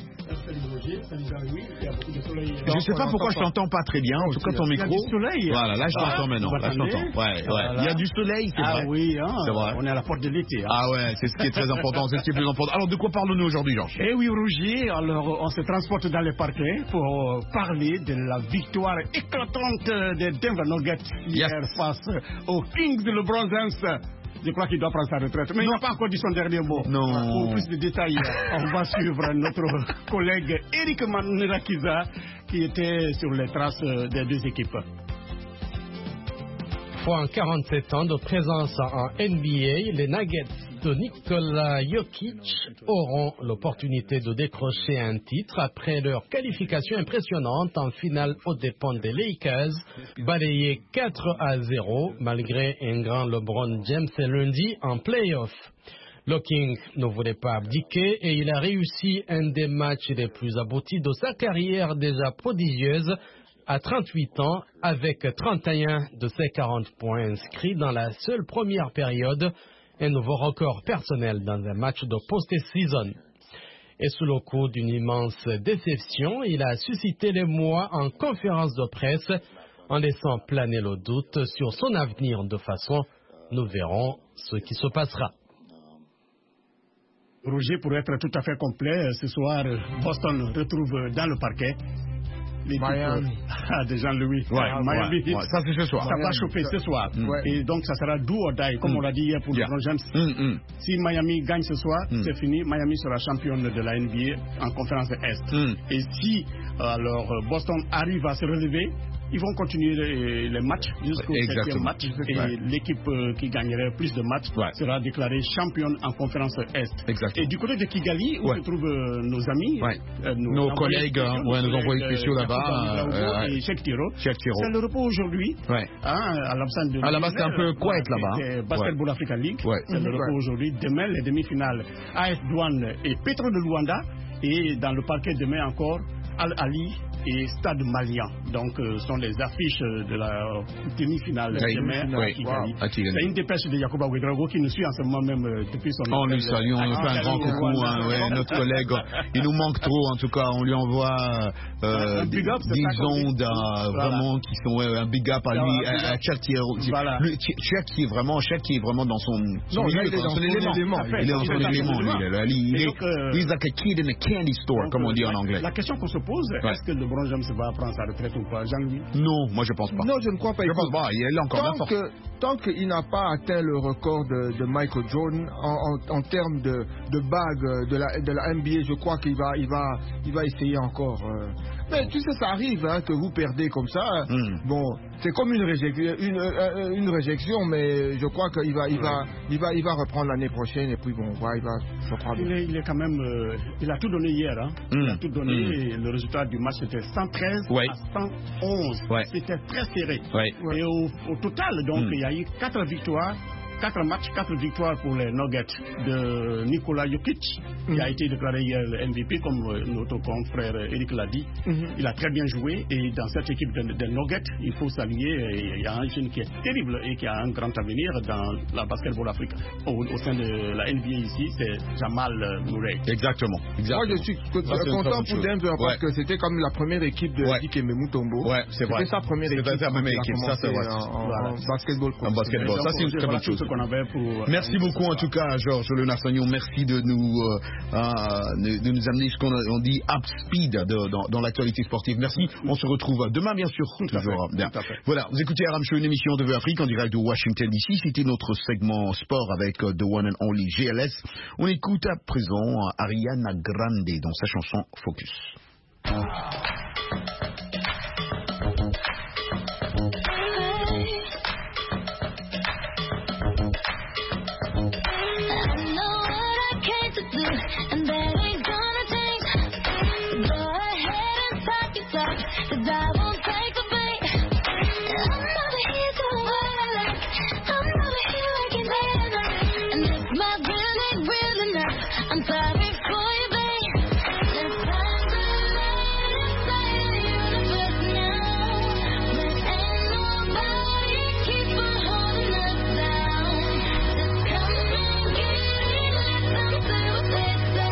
Je ne sais pas pourquoi je t'entends pas très bien, en tout cas ton micro. Il y a du soleil. Voilà, là je ah, t'entends maintenant. Là je t'entends. Ouais, ouais. Voilà. Il y a du soleil, c'est ah, vrai. Ah oui, hein, c'est vrai. On est à la porte de l'été. Hein. Ah ouais, c'est ce qui est très important, c'est ce qui est plus important. Alors de quoi parlons-nous aujourd'hui, Georges? Eh oui, Roger, alors on se transporte dans les parquets pour parler de la victoire éclatante des Denver Nuggets hier yes. face aux Kings de LeBron James. Je crois qu'il doit prendre sa retraite. Mais non. Il n'a pas encore dit son dernier mot. Non. Pour plus de détails, on va suivre notre collègue Eric Manirakiza qui était sur les traces des deux équipes. En quarante-sept ans de présence en N B A, les Nuggets de Nikola Jokic auront l'opportunité de décrocher un titre après leur qualification impressionnante en finale aux dépens des Lakers, balayés quatre à zéro malgré un grand LeBron James lundi en play-off. Le King ne voulait pas abdiquer et il a réussi un des matchs les plus aboutis de sa carrière déjà prodigieuse à trente-huit ans avec trente et un de ses quarante points inscrits dans la seule première période, un nouveau record personnel dans un match de post-season. Et sous le coup d'une immense déception, il a suscité l'émoi en conférence de presse en laissant planer le doute sur son avenir de façon, nous verrons ce qui se passera. Roger, pour être tout à fait complet, ce soir, Boston retrouve dans le parquet Miami. Ah, de Jean-Louis. Ouais, ah, Miami. Ouais, ouais. Ça, c'est ce soir. Ça Miami. va chauffer ce soir. Mm. Et donc, ça sera do or die, comme mm. on l'a dit hier pour yeah. LeBron James. Mm, mm. Si Miami gagne ce soir, mm. c'est fini. Miami sera championne de la N B A en conférence Est. Mm. Et si alors Boston arrive à se relever, ils vont continuer les, les matchs jusqu'au septième match. Et ouais. l'équipe euh, qui gagnerait plus de matchs ouais. sera déclarée championne en conférence Est. Exactement. Et du côté de Kigali, où ouais. se trouvent euh, nos amis, ouais. euh, nos, nos collègues, spéciaux, ouais, nos, nos envoyés spéciaux là-bas, euh, et Cheikh Tiro. C'est le repos aujourd'hui. Ouais. Hein, à l'absence de. À la base, c'est un peu quiet là-bas. C'est Basketball ouais. Africa League. Ouais. C'est mm-hmm. le repos ouais. aujourd'hui. Demain, les demi-finales A S Douane et Petro de Luanda. Et dans le parquet demain encore, Al-Ali et Stade Malien. Donc, ce euh, sont les affiches de la demi-finale oui, demain oui, wow. à Kigali. C'est une dépêche de Yacouba Ouedraogo qui nous suit en ce moment même euh, depuis son... On lui salue, on lui fait un grand coucou, hein, ouais, notre collègue. Il nous manque trop, en tout cas, on lui envoie euh, des, up, des ondes euh, voilà. vraiment qui sont ouais, un big up à lui, à, à Cheikh qui est, voilà. Cheikh qui est vraiment, Cheikh qui est vraiment dans son, son, non, milieu, il est dans son élément. Il est dans son élément, lui. Il est he's like a kid in a candy store, comme on dit en anglais. La question qu'on se pose, est-ce que LeBron James va prendre sa retraite ou pas, Jean-Louis? Non, moi je pense pas. Non, je ne crois pas. Je pense pas, il est encore tant que, tant qu'il n'a pas atteint le record de, de Michael Jordan en, en, en termes de, de bague de la, de la N B A, je crois qu'il va, il va, il va essayer encore. Euh. Mais tu sais, ça arrive hein, que vous perdez comme ça. Mm. Bon, c'est comme une réjection, une, euh, une réjection, mais je crois qu'il va, il va, il va, il va reprendre l'année prochaine et puis bon, ouais, il va. Je crois il, est, il est quand même, euh, il a tout donné hier. Hein. Mm. Il a tout donné. Mm. Et le résultat du match était cent treize ouais. à cent onze. Ouais. C'était très serré. Ouais. Et au, au total, donc, mm. il y a eu quatre victoires. Quatre matchs, quatre victoires pour les Nuggets de Nikola Jokic, mm-hmm. qui a été déclaré hier le M V P, comme notre confrère Eric l'a dit. Mm-hmm. Il a très bien joué et dans cette équipe de, de Nuggets, il faut saluer, il y a un jeune qui est terrible et qui a un grand avenir dans la Basketball Afrique. Au, au sein de la N B A ici, c'est Jamal Murray. Exactement. Exactement. Moi, je suis content pour Denver ouais. parce que c'était comme la première équipe de ouais. Dikembe Mutombo. Ouais, c'est vrai. C'était sa première équipe. C'était sa première équipe, ça c'est vrai. En, en, voilà. en basketball. En basketball, ça c'est une très bonne chose. qu'on avait pour... Merci beaucoup en tout cas, Georges Le Nassagnon. Merci de nous, euh, euh, de nous amener ce qu'on on dit up speed de, dans, dans l'actualité sportive. Merci. On se retrouve demain, bien sûr. Tout toujours. à fait, Bien. tout à fait. Voilà, vous écoutez R M Show, une émission de V Afrique en direct de Washington D C. C'était notre segment sport avec uh, The One and Only G L S. On écoute à présent Ariana Grande dans sa chanson Focus. And that ain't gonna change. Go ahead and talk your talk, 'cause I won't take a bait. I'm over here doing what I like. I'm over here working late at night. And if my real ain't real enough, I'm sorry for you, babe. Let's find the light inside the universe now. But ain't nobody keep on holding us down. Just come and get it, listen to what they say.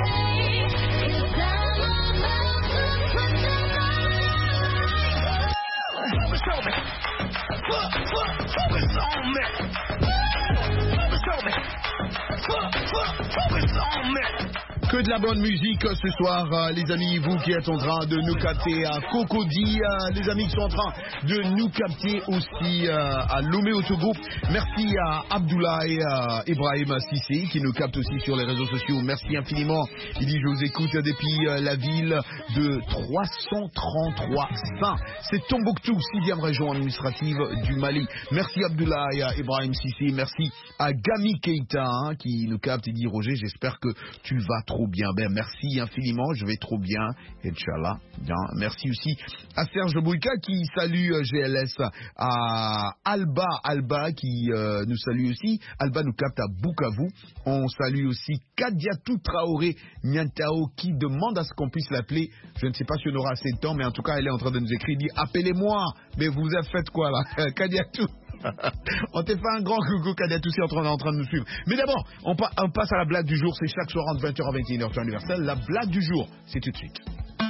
Que de la bonne musique ce soir, euh, les amis, vous qui êtes en train de nous capter à Cocody, euh, les amis qui sont en train de nous capter aussi euh, à Lomé au Togo. Merci à Abdoulaye euh, Ibrahim Sissé qui nous capte aussi sur les réseaux sociaux. Merci infiniment. Il dit je vous écoute depuis euh, la ville de trois cent trente-trois Saint. C'est Tombouctou, sixième région administrative du Mali. Merci Abdoulaye Ibrahim Sissé. Merci à Gami Keita hein, qui nous capte et dit Roger, j'espère que tu vas trop bien. Ben, merci infiniment, je vais trop bien, Inch'Allah. Bien. Merci aussi à Serge Bouika qui salue G L S, à Alba, Alba qui euh, nous salue aussi. Alba nous capte à Bukavu. On salue aussi Kadiatou Traoré Nyantao qui demande à ce qu'on puisse l'appeler. Je ne sais pas si on aura assez de temps, mais en tout cas, elle est en train de nous écrire. Il dit appelez-moi. Mais vous avez fait quoi là, Kadiatou? On t'a fait un grand coucou, Kadiatou, si en train, en train de nous suivre. Mais d'abord, on, pa on passe à la blague du jour. C'est chaque soir entre vingt heures et vingt et une heures temps universel. La blague du jour, c'est tout de suite.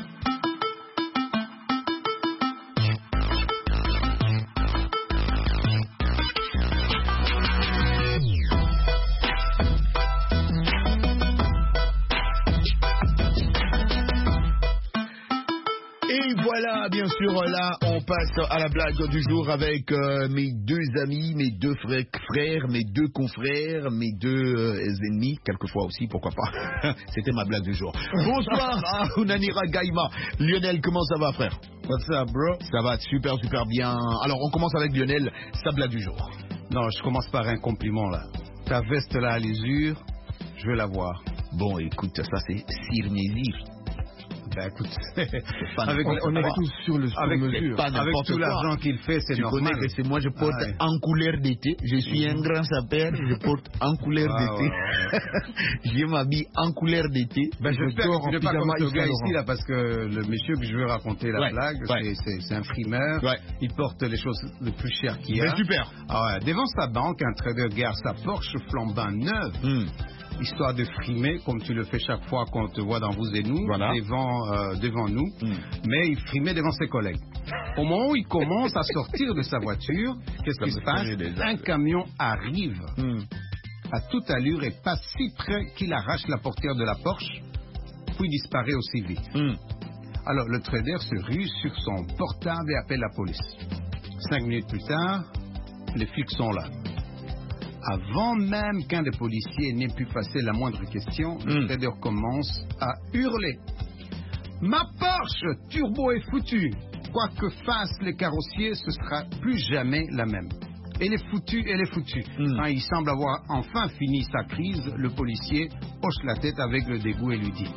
Voilà, bien sûr, là, on passe à la blague du jour avec euh, mes deux amis, mes deux frères, frères, mes deux confrères, mes deux euh, ennemis, quelquefois aussi, pourquoi pas. C'était ma blague du jour. Bonsoir à Unanira Gaïma. Lionel, comment ça va, frère? What's up, bro? Ça va super, super bien. Alors, on commence avec Lionel, sa blague du jour. Non, je commence par un compliment, là. Ta veste, là, à l'usure, je veux la voir. Bon, écoute, ça, c'est Sir Nézir. Ben écoute, avec, on, on est tous sur le sur avec, mesure. Avec tout l'argent qu'il fait, c'est normal. Tu connais que c'est moi, je porte ah, ouais. en couleur d'été. Je suis mmh. un grand sapeur, je porte en couleur ah, d'été. Ouais, ouais. Je m'habille en couleur d'été. Ben, j'espère que tu n'es pas comme ce gars ici, là, parce que le monsieur que je veux raconter la ouais, blague, ouais. c'est un frimeur. Ouais. Il porte les choses les plus chères qu'il y a. C'est super. Ah ouais. Devant sa banque, un trader garde sa Porsche flambant neuve. Mmh. Histoire de frimer, comme tu le fais chaque fois qu'on te voit dans Vous et Nous, voilà. devant, euh, devant nous, mm. mais il frimait devant ses collègues. Au moment où il commence à sortir de sa voiture, qu'est-ce qui se passe? Un camion arrive mm. à toute allure et passe si près qu'il arrache la portière de la Porsche, puis disparaît aussi vite. Mm. Alors le trader se rue sur son portable et appelle la police. Cinq minutes plus tard, les flics sont là. Avant même qu'un des policiers n'ait pu passer la moindre question, mmh. le trader commence à hurler. Ma Porsche turbo est foutue. Quoi que fassent les carrossiers, ce sera plus jamais la même. Elle est foutue, elle est foutue. Mmh. Quand il semble avoir enfin fini sa crise, le policier hoche la tête avec le dégoût et lui dit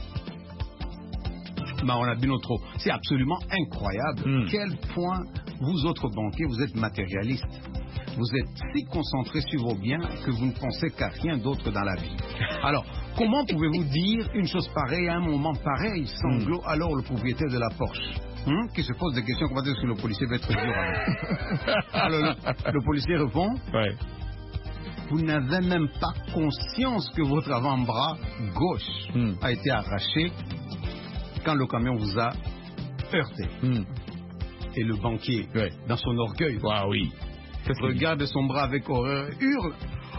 bah, on a bu notre trop. C'est absolument incroyable. Mmh. Quel point vous autres banquiers, vous êtes matérialistes. Vous êtes si concentrés sur vos biens que vous ne pensez qu'à rien d'autre dans la vie. Alors, comment pouvez-vous dire une chose pareille à un moment pareil, sanglot, mmh. alors le propriétaire de la Porsche, hein, qui se pose des questions, comment dire que le policier va être dur avec. Alors, le, le policier répond, ouais. Vous n'avez même pas conscience que votre avant-bras gauche mmh. a été arraché quand le camion vous a heurté. Mmh. Et le banquier, ouais. dans son orgueil, ah, oui. regarde son bras avec horreur, hurle.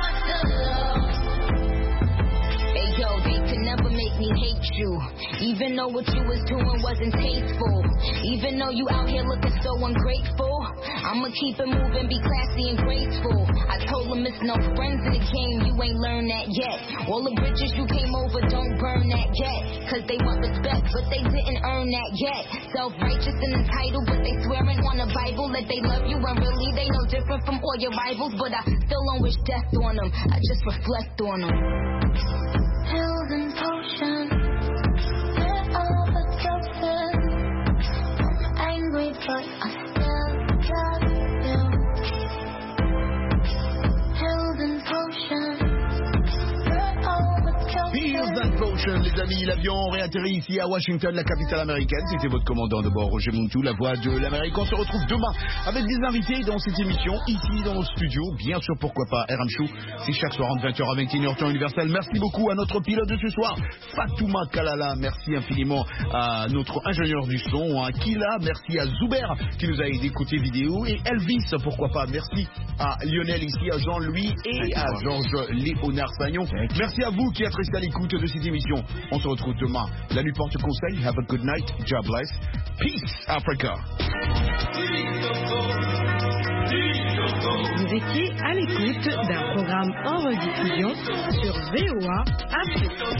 Even though what you was doing wasn't tasteful, even though you out here looking so ungrateful, I'ma keep it moving, be classy and graceful. I told them it's no friends in the game, you ain't learned that yet. All the bridges you came over, don't burn that yet. Cause they want respect, but they didn't earn that yet. Self-righteous and entitled, but they swearing on the Bible that they love you when really they no different from all your rivals. But I still don't wish death on them, I just reflect on them. Pills and potions, they're overdosing. I'm angry, but I still love you. Pills and potions, they're overdosing. Pills and potions. Ocean, les amis. L'avion réatterrit ici à Washington, la capitale américaine. C'était votre commandant de bord, Roger Muntu, la voix de l'Amérique. On se retrouve demain avec des invités dans cette émission, ici dans nos studios. Bien sûr, pourquoi pas, R M Show. C'est chaque soir entre vingt heures à vingt et une heures temps universel. Merci beaucoup à notre pilote de ce soir, Fatouma Kalala. Merci infiniment à notre ingénieur du son, à Kila. Merci à Zuber qui nous a aidé côté vidéo. Et Elvis, pourquoi pas. Merci à Lionel ici, à Jean-Louis et à Georges Léonard Sagnon. Merci à vous qui êtes restés à l'écoute de cette émission. On se retrouve demain. La nuit porte conseil. Have a good night. God bless. Peace, Africa. Vous étiez à l'écoute d'un programme en rediffusion sur V O A Afrique.